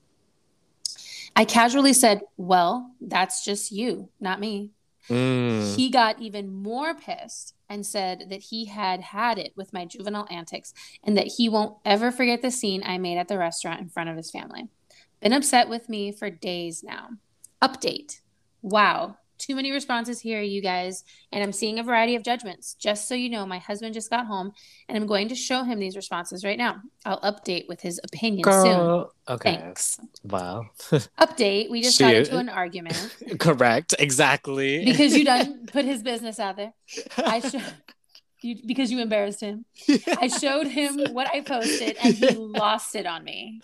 I casually said, well, that's just you, not me. He got even more pissed and said that he had it with my juvenile antics and that he won't ever forget the scene I made at the restaurant in front of his family. Been upset with me for days now. Update. Wow. Too many responses here, you guys, and I'm seeing a variety of judgments. Just so you know, my husband just got home, and I'm going to show him these responses right now. I'll update with his opinion soon. Okay. Thanks. Wow. Update. We just got into an argument. Correct. Exactly. Because you done put his business out there. Because you embarrassed him. Yeah. I showed him what I posted, and he lost it on me.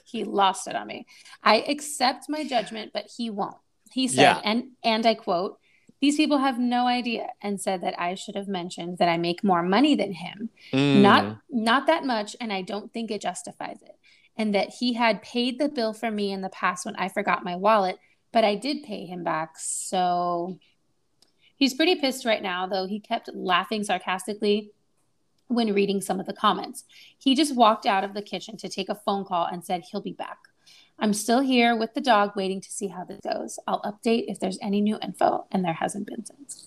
I accept my judgment, but he won't. He said, and I quote, these people have no idea, and said that I should have mentioned that I make more money than him. Not that much, and I don't think it justifies it. And that he had paid the bill for me in the past when I forgot my wallet, but I did pay him back. So he's pretty pissed right now, though he kept laughing sarcastically when reading some of the comments. He just walked out of the kitchen to take a phone call and said he'll be back. I'm still here with the dog waiting to see how this goes. I'll update if there's any new info, and there hasn't been since.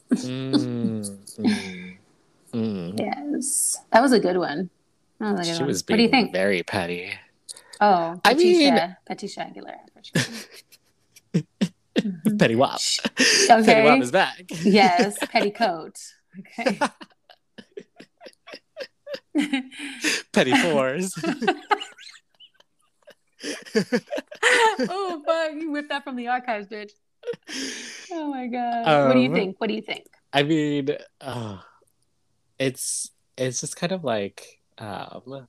Yes. That was a good one. She was being, what do you think? Very petty. Oh, Patricia Aguilera. Petty Wop. Okay. Petty Wop is back. Yes, petticoat. Okay. Petty fours. Oh fuck! You whipped that from the archives, bitch. Oh my god! What do you think? I mean, it's just kind of like, I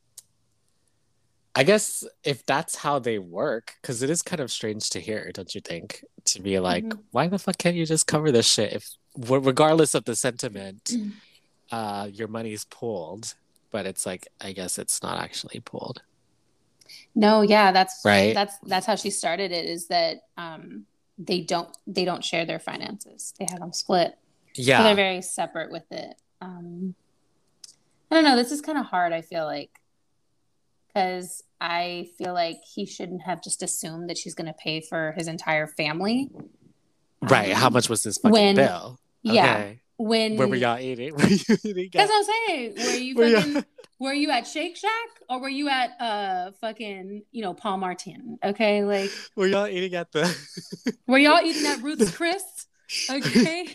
guess if that's how they work, because it is kind of strange to hear, don't you think? To be like, why the fuck can't you just cover this shit if, regardless of the sentiment, your money's pooled, but it's like, I guess it's not actually pooled. No, yeah, that's right. That's how she started it. Is that they don't share their finances. They have them split. Yeah, so they're very separate with it. I don't know. This is kind of hard. I feel like, because I feel like he shouldn't have just assumed that she's going to pay for his entire family. Right. How much was this fucking bill? Yeah. Okay. When were y'all eating? Were you eating? That's what I'm saying. Were you at Shake Shack or were you at fucking Paul Martin? Okay, like were y'all eating at the? Were y'all eating at Ruth's Chris? Okay.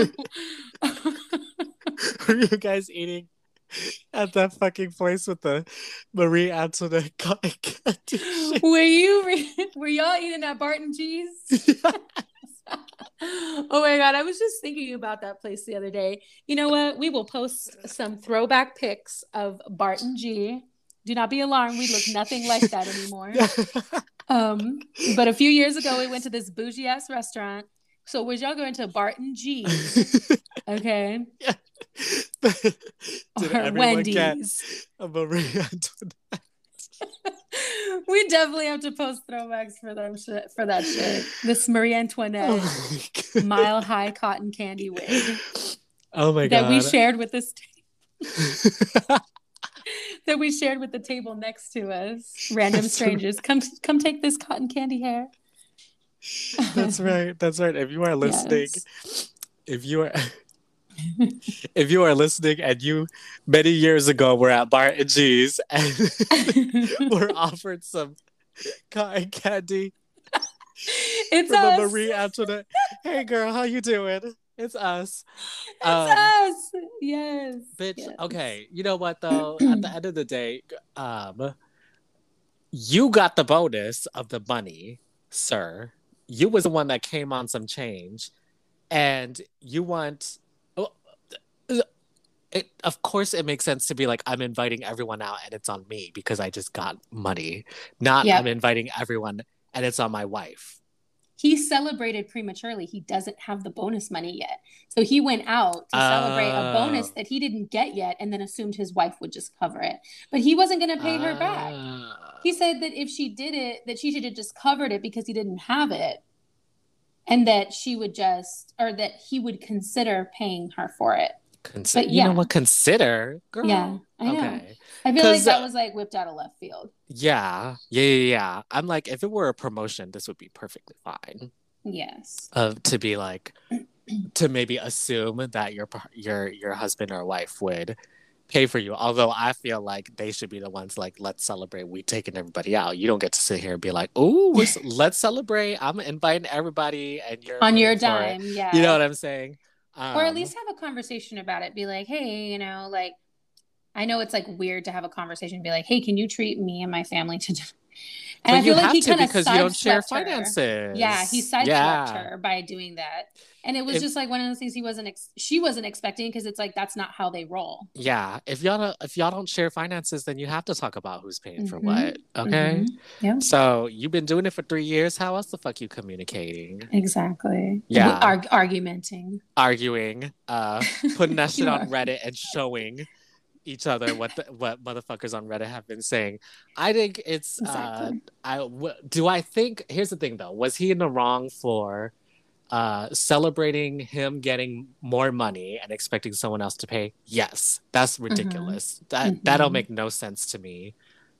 Were you guys eating at that fucking place with the Marie Antoinette cotton candy? Were y'all eating at Barton G's? Yeah. Oh my god, I was just thinking about that place the other day. You know what? We will post some throwback pics of Barton G. Do not be alarmed. We look nothing like that anymore. But a few years ago, we went to this bougie ass restaurant. So was y'all going to Barton G? Okay. Yeah. Did or Wendy's. Get a Marie Antoinette? We definitely have to post throwbacks for that shit. This Marie Antoinette Mile High cotton candy wig. Oh my god! That we shared with this. That we shared with the table next to us. Random strangers, come take this cotton candy hair. That's right. If you are listening, if you are listening and you many years ago were at Barton G's and were offered some cotton candy it's from a Marie Antoinette. Hey girl, how you doing? It's us. It's us. Yes. Bitch, yes. okay. You know what though? At the end of the day, you got the bonus of the money, sir. You was the one that came on some change. And you want of course it makes sense to be like, I'm inviting everyone out and it's on me because I just got money. Not I'm inviting everyone and it's on my wife. He celebrated prematurely. He doesn't have the bonus money yet. So he went out to celebrate a bonus that he didn't get yet and then assumed his wife would just cover it. But he wasn't going to pay her back. He said that if she did it, that she should have just covered it because he didn't have it. And that she would just, or that he would consider paying her for it. You know what? Consider, girl. Yeah, I know. Okay. I feel like that was like whipped out of left field. Yeah. I'm like, if it were a promotion, this would be perfectly fine. Yes. To be like, to maybe assume that your husband or wife would pay for you. Although I feel like they should be the ones like, let's celebrate. We taking everybody out. You don't get to sit here and be like, oh, let's celebrate. I'm inviting everybody, and you're on your dime. Yeah. You know what I'm saying? Or at least have a conversation about it. Be like, hey, you know, like, I know it's like weird to have a conversation. Be like, hey, can you treat me and my family to dinner? And I feel like he kind of because you don't share finances. Yeah, he sideswept her by doing that. And it was just like one of those things she wasn't expecting, because it's like, that's not how they roll. Yeah. If y'all don't share finances, then you have to talk about who's paying for what. Okay. Yeah. So you've been doing it for 3 years. How else the fuck you communicating? Exactly. Yeah. Arguing. Putting that shit on Reddit and showing each other what motherfuckers on Reddit have been saying. I think it's here's the thing though, was he in the wrong for celebrating him getting more money and expecting someone else to pay? Yes, that's ridiculous. That don't make no sense to me.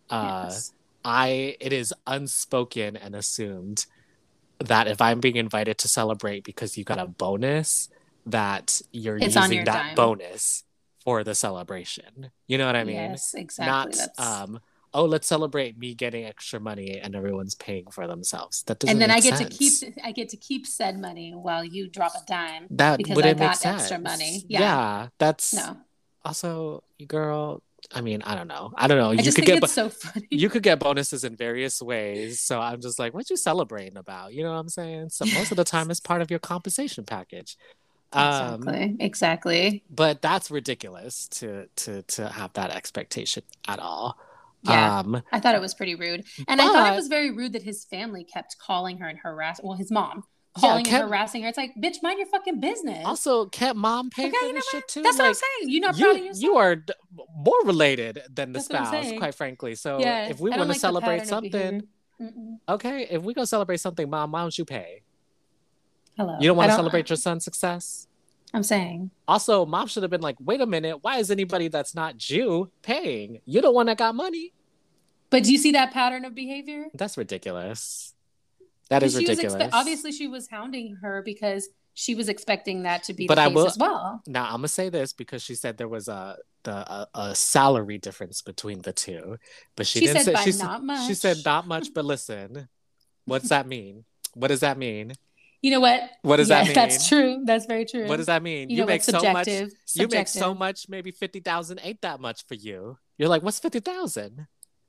It is unspoken and assumed that if I'm being invited to celebrate because you got a bonus, that you're using that bonus for the celebration. You know what I mean? Yes, exactly. Not let's celebrate me getting extra money and everyone's paying for themselves. That doesn't. And then make sense. I get to keep said money while you drop a dime. Because I got extra money. Yeah, that's also, girl. I mean, I don't know. It's so funny. You could get bonuses in various ways. So I'm just like, what you celebrating about? You know what I'm saying? So most of the time, it's part of your compensation package. Exactly. But that's ridiculous to have that expectation at all. Yeah, I thought it was pretty rude. And I thought it was very rude that his family kept calling her and harassing, his mom calling and harassing her. It's like, bitch, mind your fucking business. Also, can't mom pay for this shit too? That's what I'm saying. You're not proud of yourself. You are more related than the spouse, quite frankly. So if we want to celebrate something, okay, if we go celebrate something, mom, why don't you pay? Hello. You don't want to celebrate your son's success? I'm saying. Also, mom should have been like, wait a minute, why is anybody that's not Jew paying? You're the one that got money. But do you see that pattern of behavior? That's ridiculous. That is ridiculous. Obviously, she was hounding her because she was expecting that to be the case as well. Now, I'm going to say this because she said there was a salary difference between the two. But she didn't say not much. She said not much, but listen, what's that mean? What does that mean? You know what? What does that mean? That's true. That's very true. What does that mean? You make so much. You make so much. Maybe 50,000 ain't that much for you. You're like, what's 50,000?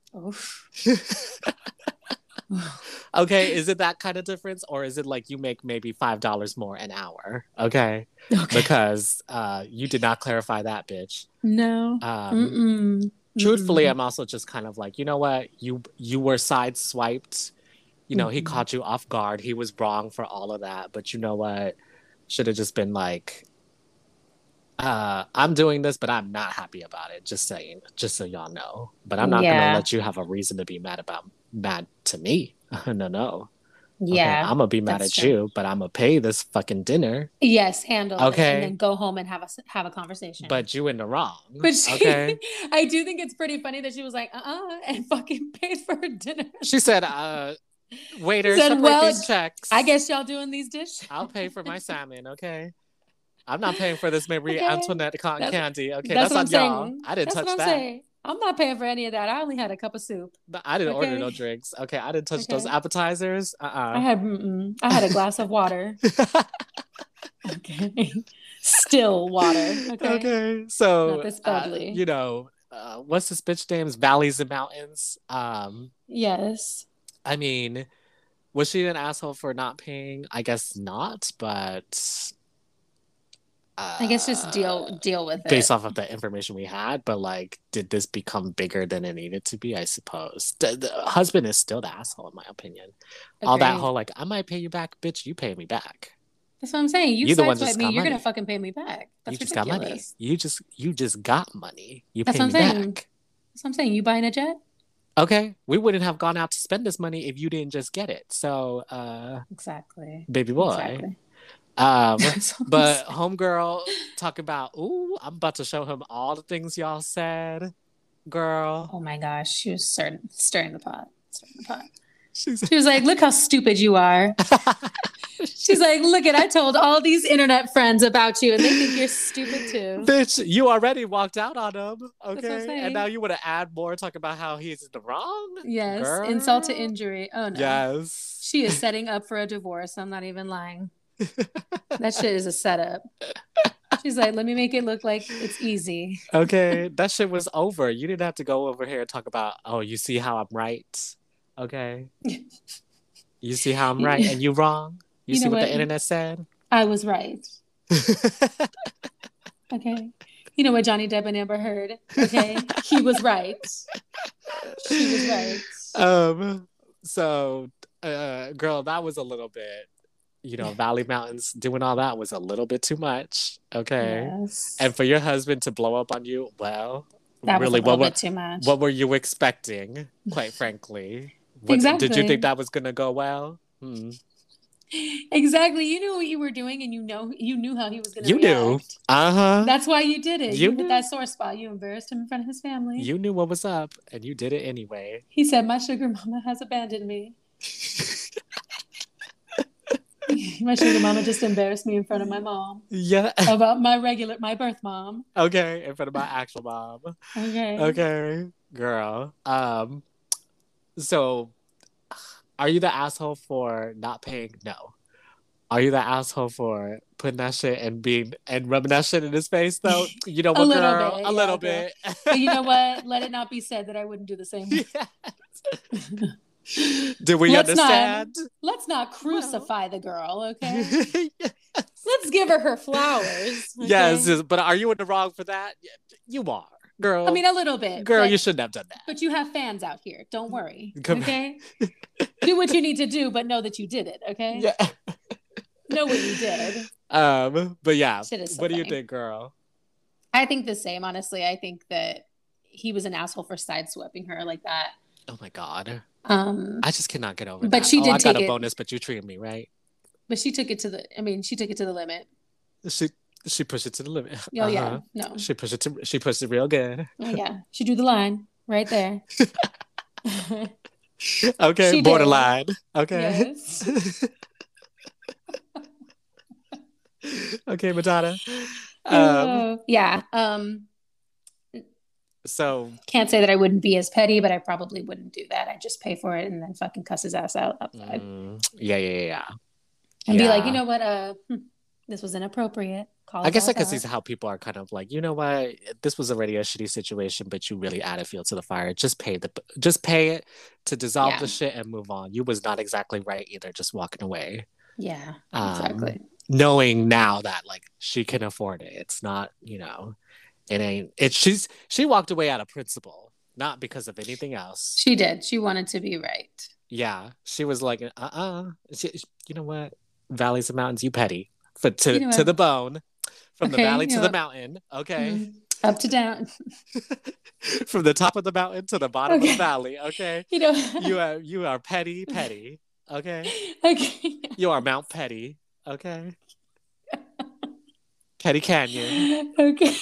Okay, is it that kind of difference, or is it like you make maybe $5 more an hour? Okay. Because you did not clarify that, bitch. No. Truthfully, I'm also just kind of like, you know what? You were sideswiped. You know, he caught you off guard. He was wrong for all of that. But you know what? Should have just been like, I'm doing this, but I'm not happy about it. Just saying, just so y'all know. But I'm not going to let you have a reason to be mad to me. No. Yeah. Okay, I'm going to be mad at you, but I'm going to pay this fucking dinner. Yes, handle it. And then go home and have a conversation. But you in the wrong. But I do think it's pretty funny that she was like, and fucking paid for her dinner. She said, waiter, separate these checks. I guess y'all doing these dishes. I'll pay for my salmon, okay? I'm not paying for this Marie Antoinette cotton candy. Okay, that's on y'all. I didn't touch that. I'm not paying for any of that. I only had a cup of soup. I didn't order no drinks. Okay, I didn't touch those appetizers. I had a glass of water. Okay. Still water. Okay. So, not this bubbly. You know, what's this bitch name's Valleys and Mountains? Yes. I mean, was she an asshole for not paying? I guess not, but I guess just deal with it based off of the information we had. But like, did this become bigger than it needed to be? I suppose the husband is still the asshole, in my opinion. Agreed. All that whole like, I might pay you back, bitch. You pay me back. That's what I'm saying. You sideswipe me, you're gonna fucking pay me back. That's you ridiculous. Just got money. You just got money. You That's pay me back. That's what I'm saying. You buying a jet? Okay, we wouldn't have gone out to spend this money if you didn't just get it. So, exactly, baby boy. Exactly. But homegirl talk about, ooh, I'm about to show him all the things y'all said, girl. Oh my gosh, she was stirring the pot. She was like, look how stupid you are. She's like, look I told all these internet friends about you and they think you're stupid too. Bitch, you already walked out on him. Okay. And now you want to add more, talk about how he's in the wrong? Yes. Girl. Insult to injury. Oh no. Yes. She is setting up for a divorce. I'm not even lying. That shit is a setup. She's like, let me make it look like it's easy. Okay. That shit was over. You didn't have to go over here and talk about, oh, you see how I'm right? Okay. You see how I'm right and you wrong? You see what the internet said? I was right. Okay. You know what Johnny Depp and Amber Heard? Okay. He was right. She was right. So, girl, that was a little bit, you know, Valley Mountains doing all that was a little bit too much. Okay. Yes. And for your husband to blow up on you, well, that really, was a little bit too much. What were you expecting, quite frankly? Exactly. Did you think that was going to go well? Exactly. You knew what you were doing and you knew how he was going to react. You knew. That's why you did it. You hit that sore spot. You embarrassed him in front of his family. You knew what was up and you did it anyway. He said, my sugar mama has abandoned me. My sugar mama just embarrassed me in front of my mom. Yeah. About my birth mom. Okay. In front of my actual mom. Okay. Girl. So, are you the asshole for not paying? No. Are you the asshole for putting that shit and rubbing that shit in his face though? You know what, girl? A little bit. But you know what? Let it not be said that I wouldn't do the same. Do we understand? Let's not crucify the girl, okay? Yes. Let's give her flowers. Okay? Yes, but are you in the wrong for that? You are. Girl. I mean, a little bit. Girl, you shouldn't have done that. But you have fans out here. Don't worry. Okay? Do what you need to do, but know that you did it, okay? Yeah. Know what you did. But yeah. What do you think, girl? I think the same, honestly. I think that he was an asshole for sideswiping her like that. Oh my God. I just cannot get over that. But she did take I got a bonus, but you treated me right. But she took it to the limit. She pushed it to the limit. Oh yeah, no. She pushed it real good. Oh yeah, she drew the line right there. Okay, she borderline. Did. Okay. Yes. Okay, Madonna. Yeah. So can't say that I wouldn't be as petty, but I probably wouldn't do that. I'd just pay for it and then fucking cuss his ass out outside. Yeah. And be like, you know what? This was inappropriate. I guess I can see how people are kind of like, you know what? This was already a shitty situation, but you really added fuel to the fire. Just pay it to dissolve the shit and move on. You was not exactly right either, just walking away. Yeah, exactly. Knowing now that like she can afford it. It's not, you know, she walked away out of principle, not because of anything else. She did. She wanted to be right. Yeah. She was like, you know what? Valleys and mountains, you petty. To the bone. From the valley to the mountain. Okay. Up to down. From the top of the mountain to the bottom of the valley. Okay. You know, you are petty. Okay. Okay. You are Mount Petty. Okay. Petty Canyon. Okay.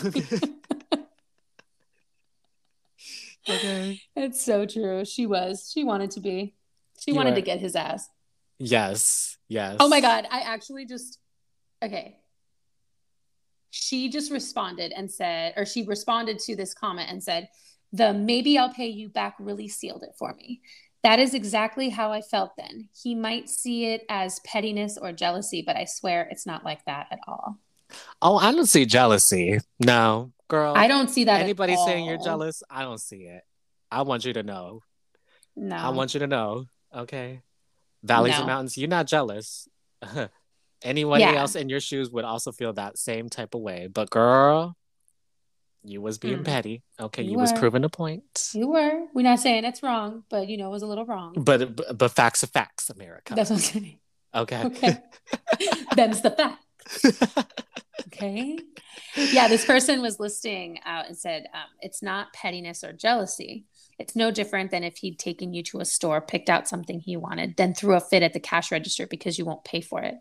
Okay. It's so true. She wanted to be. She wanted to get his ass. Yes. Oh my God. I actually okay. She just responded and said, or she responded to this comment and said, maybe I'll pay you back really sealed it for me. That is exactly how I felt then. He might see it as pettiness or jealousy, but I swear it's not like that at all. Oh, I don't see jealousy. No, girl. I don't see that Anybody at all. saying you're jealous, I don't see it. I want you to know. No. I want you to know. Okay. Valleys and mountains, you're not jealous. Anybody else in your shoes would also feel that same type of way. But girl, you was being petty. Okay, you was proving a point. You were. We're not saying it's wrong, but it was a little wrong. But facts are facts, America. That's what I'm saying. Okay. Them's the facts. Okay. Yeah, this person was listing out and said, it's not pettiness or jealousy. It's no different than if he'd taken you to a store, picked out something he wanted, then threw a fit at the cash register because you won't pay for it.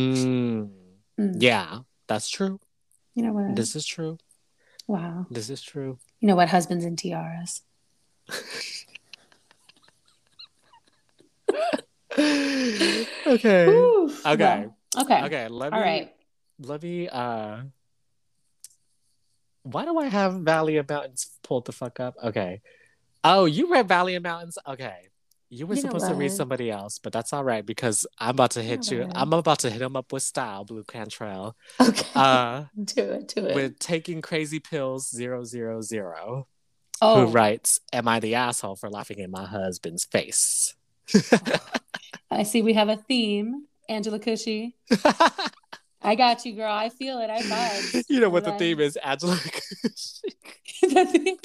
Yeah, that's true. You know what? This is true. Wow. This is true. You know what? Husbands and tiaras. Okay. Oof. Okay. Well, okay. Okay. Let me. Why do I have Valley of Mountains pulled the fuck up? Okay. Oh, you read Valley of Mountains? Okay. You were supposed to read somebody else, but that's all right because I'm about to hit you. I'm about to hit him up with style, Blue Cantrell. Okay. Do it. With Taking Crazy Pills 000. Who writes, "Am I the asshole for laughing in my husband's face?" I see we have a theme, Angela Cushy. I got you, girl. I feel it. I vibe. You know what the theme is, Angela Cushy.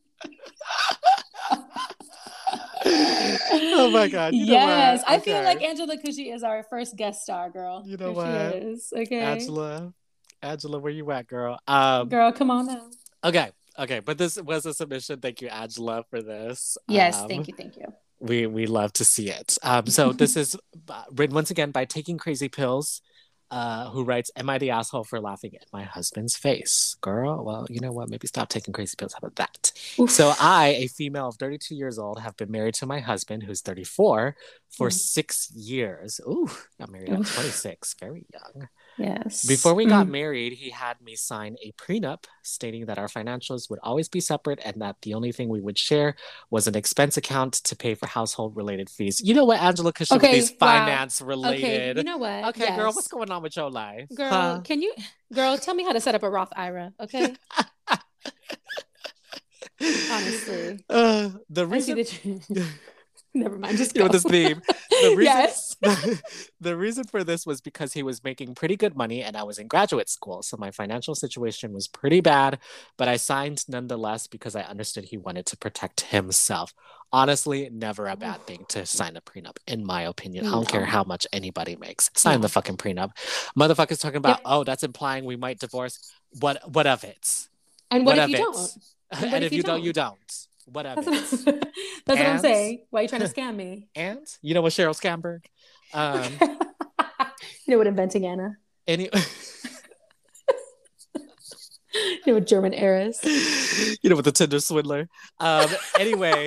Oh my God. Yes. I feel like Angela Cushy is our first guest star, girl. You know what? She is. Okay. Angela, where you at, girl? Girl, come on now. Okay. But this was a submission. Thank you, Angela, for this. Yes, thank you. We love to see it. So this is written once again by Taking Crazy Pills, who writes, "Am I the asshole for laughing at my husband's face?" Girl, well, you know what? Maybe stop taking crazy pills. How about that? Oof. So I, a female of 32 years old, have been married to my husband, who's 34, for 6 years. Ooh, got married at 26. Very young. Yes. Before we got married, he had me sign a prenup stating that our financials would always be separate and that the only thing we would share was an expense account to pay for household related fees. You know what, Angela? Because she these finance related. Okay, you know what? Okay, girl, what's going on with your life? Girl, girl, tell me how to set up a Roth IRA, okay? Honestly. The reason... Never mind, just go. With this theme. The reason, yes. The reason for this was because he was making pretty good money and I was in graduate school. So my financial situation was pretty bad, but I signed nonetheless because I understood he wanted to protect himself. Honestly, never a bad thing to sign a prenup, in my opinion. I don't care how much anybody makes. Sign the fucking prenup. Motherfuckers talking about, that's implying we might divorce. What of it? And what if you don't? And if you don't, you don't. Whatever. That's what I'm saying. Why are you trying to scam me? And you know what, Sheryl Scamberg? You know what, Inventing Anna? You know what, German heiress? You know what, the Tinder swindler? Anyway,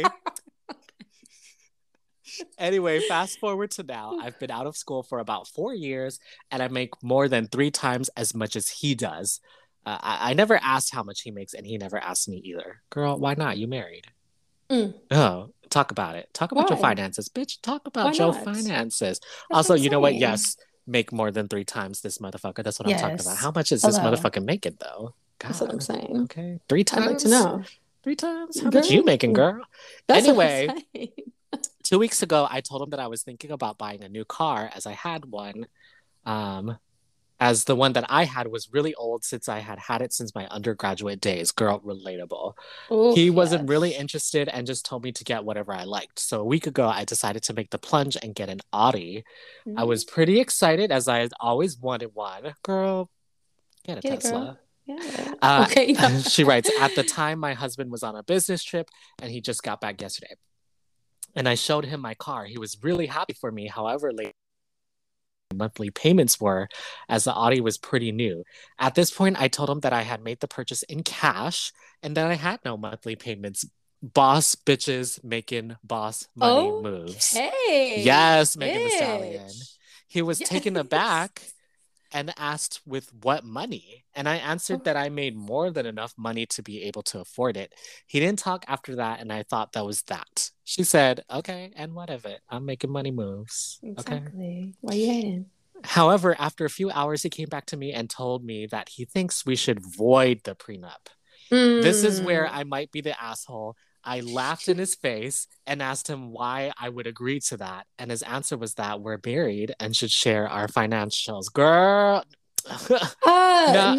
fast forward to now. I've been out of school for about 4 years and I make more than 3 times as much as he does. I never asked how much he makes, and he never asked me either. Girl, why not? You married. Oh, talk about it. Talk about your finances, bitch. Talk about your finances. Also, you know what? Yes, make more than 3 times this motherfucker. That's what I'm talking about. How much is this motherfucker making, though? God. That's what I'm saying. Okay, 3 times. I'd like to know. 3 times? How much you making, girl? Anyway, 2 weeks ago, I told him that I was thinking about buying a new car, as I had one. As the one that I had was really old since I had it since my undergraduate days. Girl, relatable. Ooh, he wasn't really interested and just told me to get whatever I liked. So a week ago, I decided to make the plunge and get an Audi. I was pretty excited as I had always wanted one. Girl, get a Tesla. Yeah. Okay. She writes, at the time, my husband was on a business trip and he just got back yesterday. And I showed him my car. He was really happy for me. However, monthly payments were, as the Audi was pretty new. At this point, I told him that I had made the purchase in cash and that I had no monthly payments. Boss bitches making boss money moves. Hey, yes, Megan Thee Stallion. He was taken aback and asked with what money. And I answered that I made more than enough money to be able to afford it. He didn't talk after that, and I thought that was that. She said, okay, and what of it? I'm making money moves. Exactly. Okay. Why are you hating? However, after a few hours, he came back to me and told me that he thinks we should void the prenup. This is where I might be the asshole. I laughed in his face and asked him why I would agree to that. And his answer was that we're married and should share our financials. Girl. No.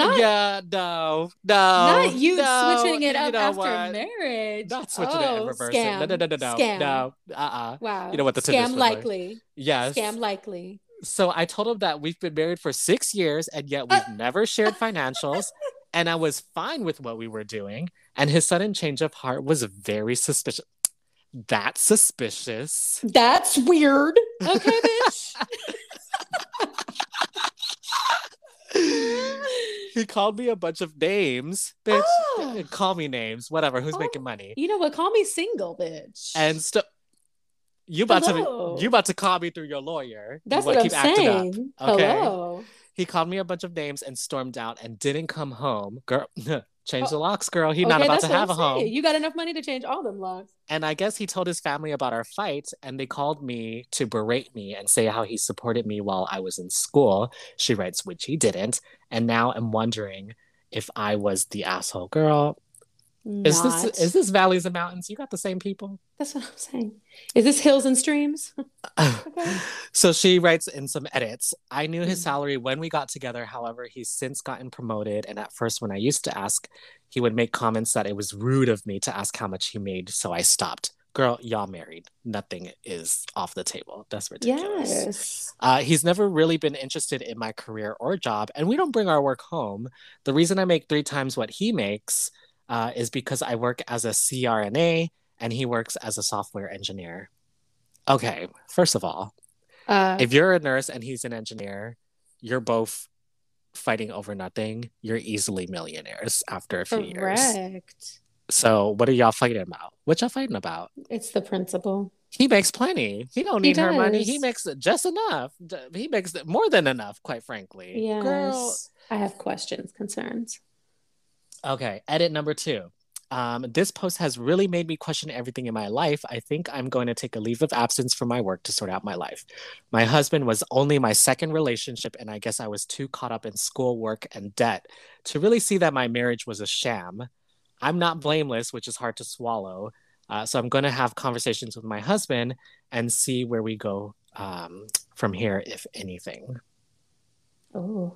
Not you switching it up after marriage. Not switching it and reversing. Scam. No. Wow. You know what the scam likely. Yes. Scam likely. So I told him that we've been married for 6 years and yet we've never shared financials. And I was fine with what we were doing. And his sudden change of heart was very suspicious. That's suspicious. That's weird. Okay, bitch. He called me a bunch of names. Bitch, call me names. Whatever. Who's making money? You know what? Call me single, bitch. And you about to call me through your lawyer. That's what I'm saying. Okay? Hello. He called me a bunch of names and stormed out and didn't come home. Girl, change the locks, girl. He's not about to have a home. You got enough money to change all them locks. And I guess he told his family about our fight, and they called me to berate me and say how he supported me while I was in school. She writes, which he didn't. And now I'm wondering if I was the asshole. Girl, is this valleys and mountains? You got the same people? That's what I'm saying. Is this hills and streams? Okay. So she writes in some edits. I knew his salary when we got together. However, he's since gotten promoted. And at first, when I used to ask, he would make comments that it was rude of me to ask how much he made. So I stopped. Girl, y'all married. Nothing is off the table. That's ridiculous. Yes. He's never really been interested in my career or job. And we don't bring our work home. The reason I make 3 times what he makes is because I work as a CRNA and he works as a software engineer. Okay, first of all, if you're a nurse and he's an engineer, you're both fighting over nothing. You're easily millionaires after a few years. Correct. So what are y'all fighting about? What y'all fighting about? It's the principle. He makes plenty. He don't need her money. He makes just enough. He makes more than enough, quite frankly. Yes. Girl. I have questions, concerns. Okay, edit number 2. This post has really made me question everything in my life. I think I'm going to take a leave of absence from my work to sort out my life. My husband was only my second relationship, and I guess I was too caught up in school, work, and debt to really see that my marriage was a sham. I'm not blameless, which is hard to swallow. So I'm going to have conversations with my husband and see where we go from here, if anything. Oh.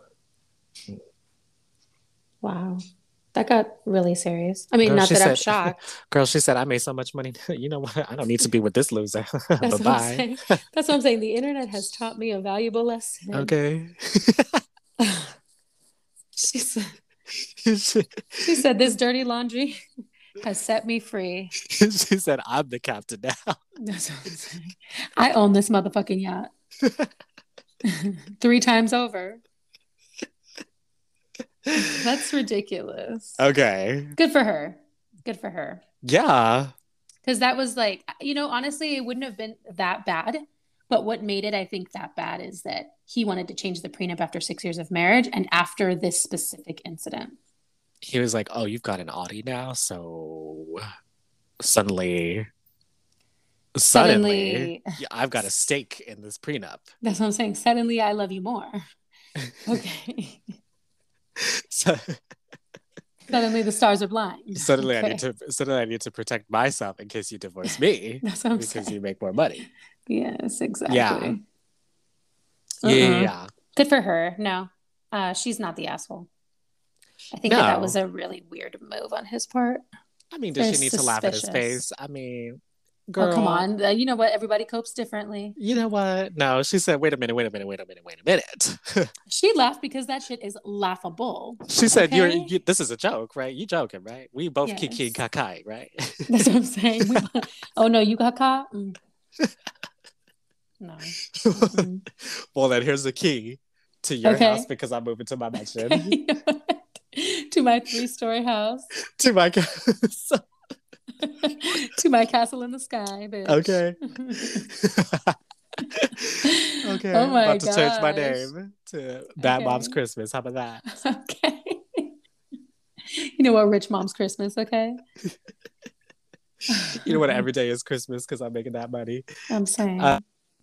Wow. That got really serious. I mean, girl, not that I'm shocked. Girl, she said, I made so much money. You know what? I don't need to be with this loser. Bye-bye. That's what I'm saying. The internet has taught me a valuable lesson. Okay. She said, this dirty laundry has set me free. She said, I'm the captain now. That's what I'm saying. I own this motherfucking yacht. 3 times over. That's ridiculous. Okay. Good for her. Good for her. Yeah. Because that was like, honestly, it wouldn't have been that bad. But what made it, I think, that bad is that he wanted to change the prenup after 6 years of marriage and after this specific incident. He was like, oh, you've got an Audi now? So suddenly, I've got a stake in this prenup. That's what I'm saying. Suddenly, I love you more. Okay. Suddenly the stars are blind. Suddenly I need to protect myself in case you divorce me. That's what I'm saying. Because you make more money. Yes, exactly. Yeah. Yeah. Good for her. No, she's not the asshole. I think that was a really weird move on his part. I mean, does she need to laugh at his face? I mean, girl. Oh, come on. You know what? Everybody copes differently. You know what? No, she said, wait a minute. She laughed because that shit is laughable. She said, this is a joke, right? You joking, right? We both kiki kakai, right? That's what I'm saying. Oh, no, you kaka? Mm. No. Mm-hmm. Well, then here's the key to your house because I'm moving to my mansion. To my 3-story house. To my castle. To my castle in the sky, bitch. Okay. Okay. Oh my About to gosh. change my name to Bad Mom's Christmas. How about that? Okay. You know what? Rich Mom's Christmas, okay? You know what? Every day is Christmas because I'm making that money. I'm saying.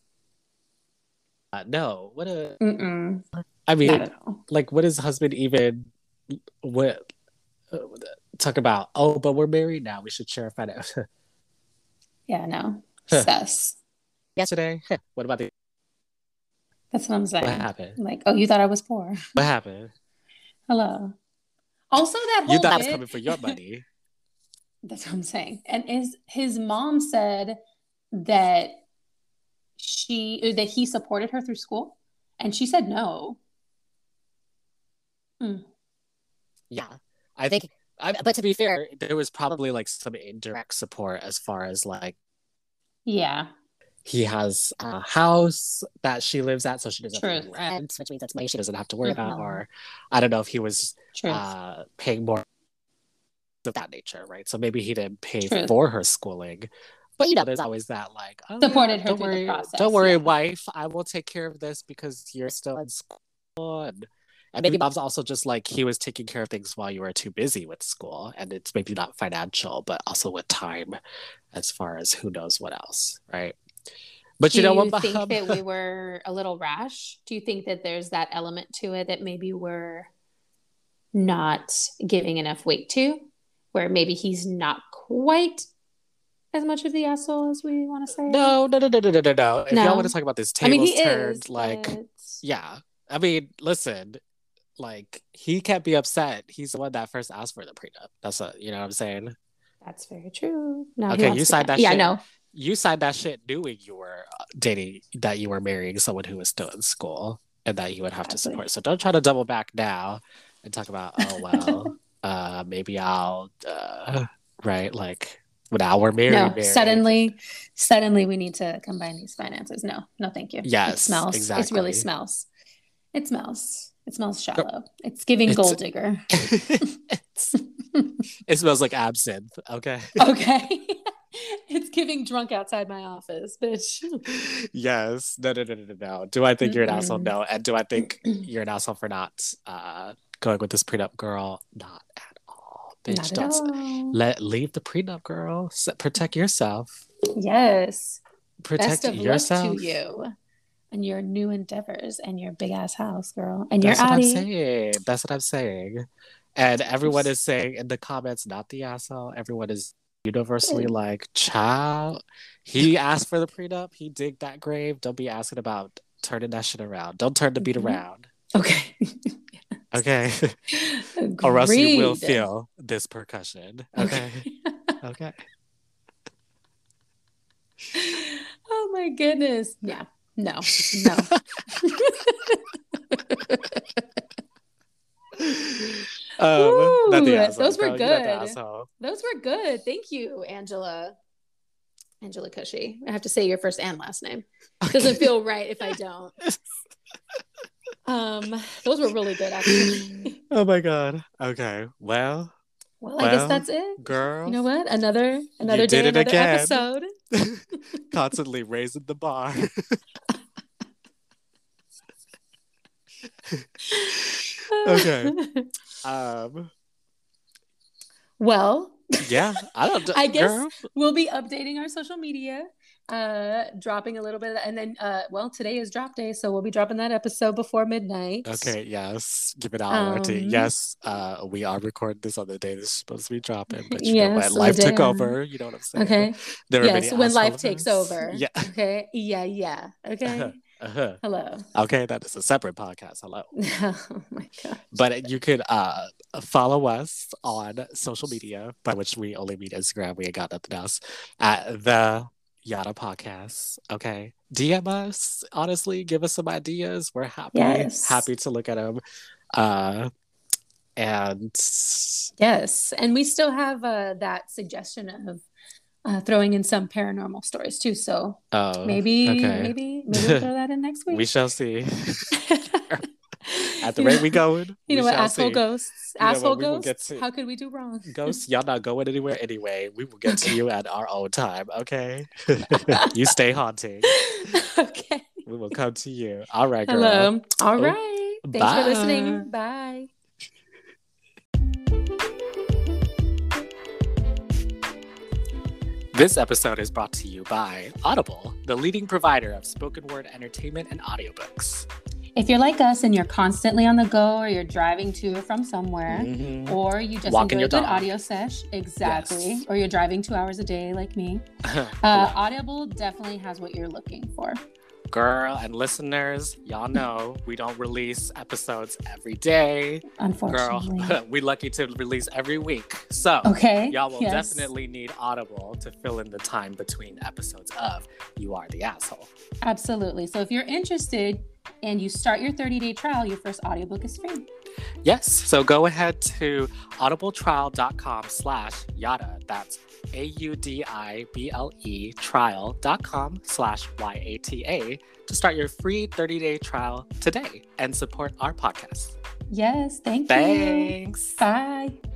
No. What a... Mm-mm. I mean, not at all. like, what is husband even... What... talk about, oh, but we're married now. We should share a finance. Yeah, no. Sus. Yesterday? What about the... That's what I'm saying. What happened? Like, oh, you thought I was poor. What happened? Hello. Also, that whole You thought I was coming for your money. That's what I'm saying. And his mom said that he supported her through school, and she said no. Yeah, I think. But to be fair, there was probably like some indirect support as far as like. Yeah. He has a house that she lives at, so she doesn't have to pay rent, which means that's money she doesn't have to worry about. Or I don't know if he was paying more of that nature, right? So maybe he didn't pay for her schooling. But you know, there's always that like, oh, supported her through the process. Don't worry, wife. I will take care of this because you're still in school. And maybe mom's also just like, he was taking care of things while you were too busy with school. And it's maybe not financial, but also with time as far as who knows what else, right? But you know what, Mom? Do you think that we were a little rash? Do you think that there's that element to it that maybe we're not giving enough weight to? Where maybe he's not quite as much of the asshole as we want to say? No. If y'all want to talk about this tables turned, like, yeah. I mean, listen, like, he can't be upset. He's the one that first asked for the prenup. That's you know what I'm saying? That's very true. No, okay, you signed that shit. Yeah, I know. You signed that shit knowing you were dating, that you were marrying someone who was still in school and that you would have to support. So don't try to double back now and talk about, oh, well, maybe I'll, right? Like, now we're married. No, suddenly we need to combine these finances. No, thank you. Yes, it smells. Exactly. It really smells. It smells shallow. It's giving gold digger. It smells like absinthe. Okay. Okay. It's giving drunk outside my office, bitch. Yes. No. Do I think you're an asshole? No. And do I think you're an asshole for not going with this prenup girl? Not at all. Bitch, leave the prenup girl. Protect yourself. Yes. Protect yourself. Luck to you and your new endeavors and your big ass house, girl. And That's your what I'm saying. That's what I'm saying. And everyone is saying in the comments, not the asshole. Everyone is universally like, child, he asked for the prenup. He digged that grave. Don't be asking about turning that shit around. Don't turn the beat around. Okay. Okay. Or else you will feel this percussion. Okay. Okay. Oh my goodness. Yeah. No. Not the asshole. Those were good. Those were good. Thank you, Angela Cushy. I have to say your first and last name. It doesn't feel right if I don't. Those were really good, actually. Oh my god. Okay. Well, I guess that's it, girl. You know what? Another day, another episode. Constantly raising the bar. Okay. Well, yeah, I guess we'll be updating our social media, dropping a little bit, and then today is drop day, so we'll be dropping that episode before midnight. Okay, yes, give it out. Yes, we are recording this on the day this is supposed to be dropping, but you know what, life took over. You know what I'm saying? Okay. Yes, when life takes over. Yeah. Okay. Yeah. Okay. Hello. Okay, that is a separate podcast. Hello. Oh my god. But you could follow us on social media, by which we only mean Instagram. We ain't got nothing else. At the Yada Podcast. Okay. DM us. Honestly, give us some ideas. We're happy to look at them. And yes, and we still have that suggestion of throwing in some paranormal stories too, so maybe we'll throw that in next week. We shall see. At the rate we going, you know what, asshole ghosts. Asshole ghosts. How could we do wrong? Ghosts, y'all not going anywhere anyway. We will get to you at our own time. Okay. You stay haunting. Okay. We will come to you. All right, girl. Hello. All right. Thanks for listening. Bye. This episode is brought to you by Audible, the leading provider of spoken word entertainment and audiobooks. If you're like us and you're constantly on the go, or you're driving to or from somewhere, or you just enjoy a good audio sesh, exactly, yes. Or you're driving 2 hours a day like me, Audible definitely has what you're looking for. Girl, and listeners, y'all know we don't release episodes every day. Unfortunately. Girl, we're lucky to release every week. So y'all will definitely need Audible to fill in the time between episodes of You Are the Asshole. Absolutely. So if you're interested and you start your 30-day trial, your first audiobook is free. Yes. So go ahead to audibletrial.com/yada. That's AUDIBLE trial.com/YATA to start your free 30-day trial today and support our podcast. Yes, thank you. Thanks. Bye.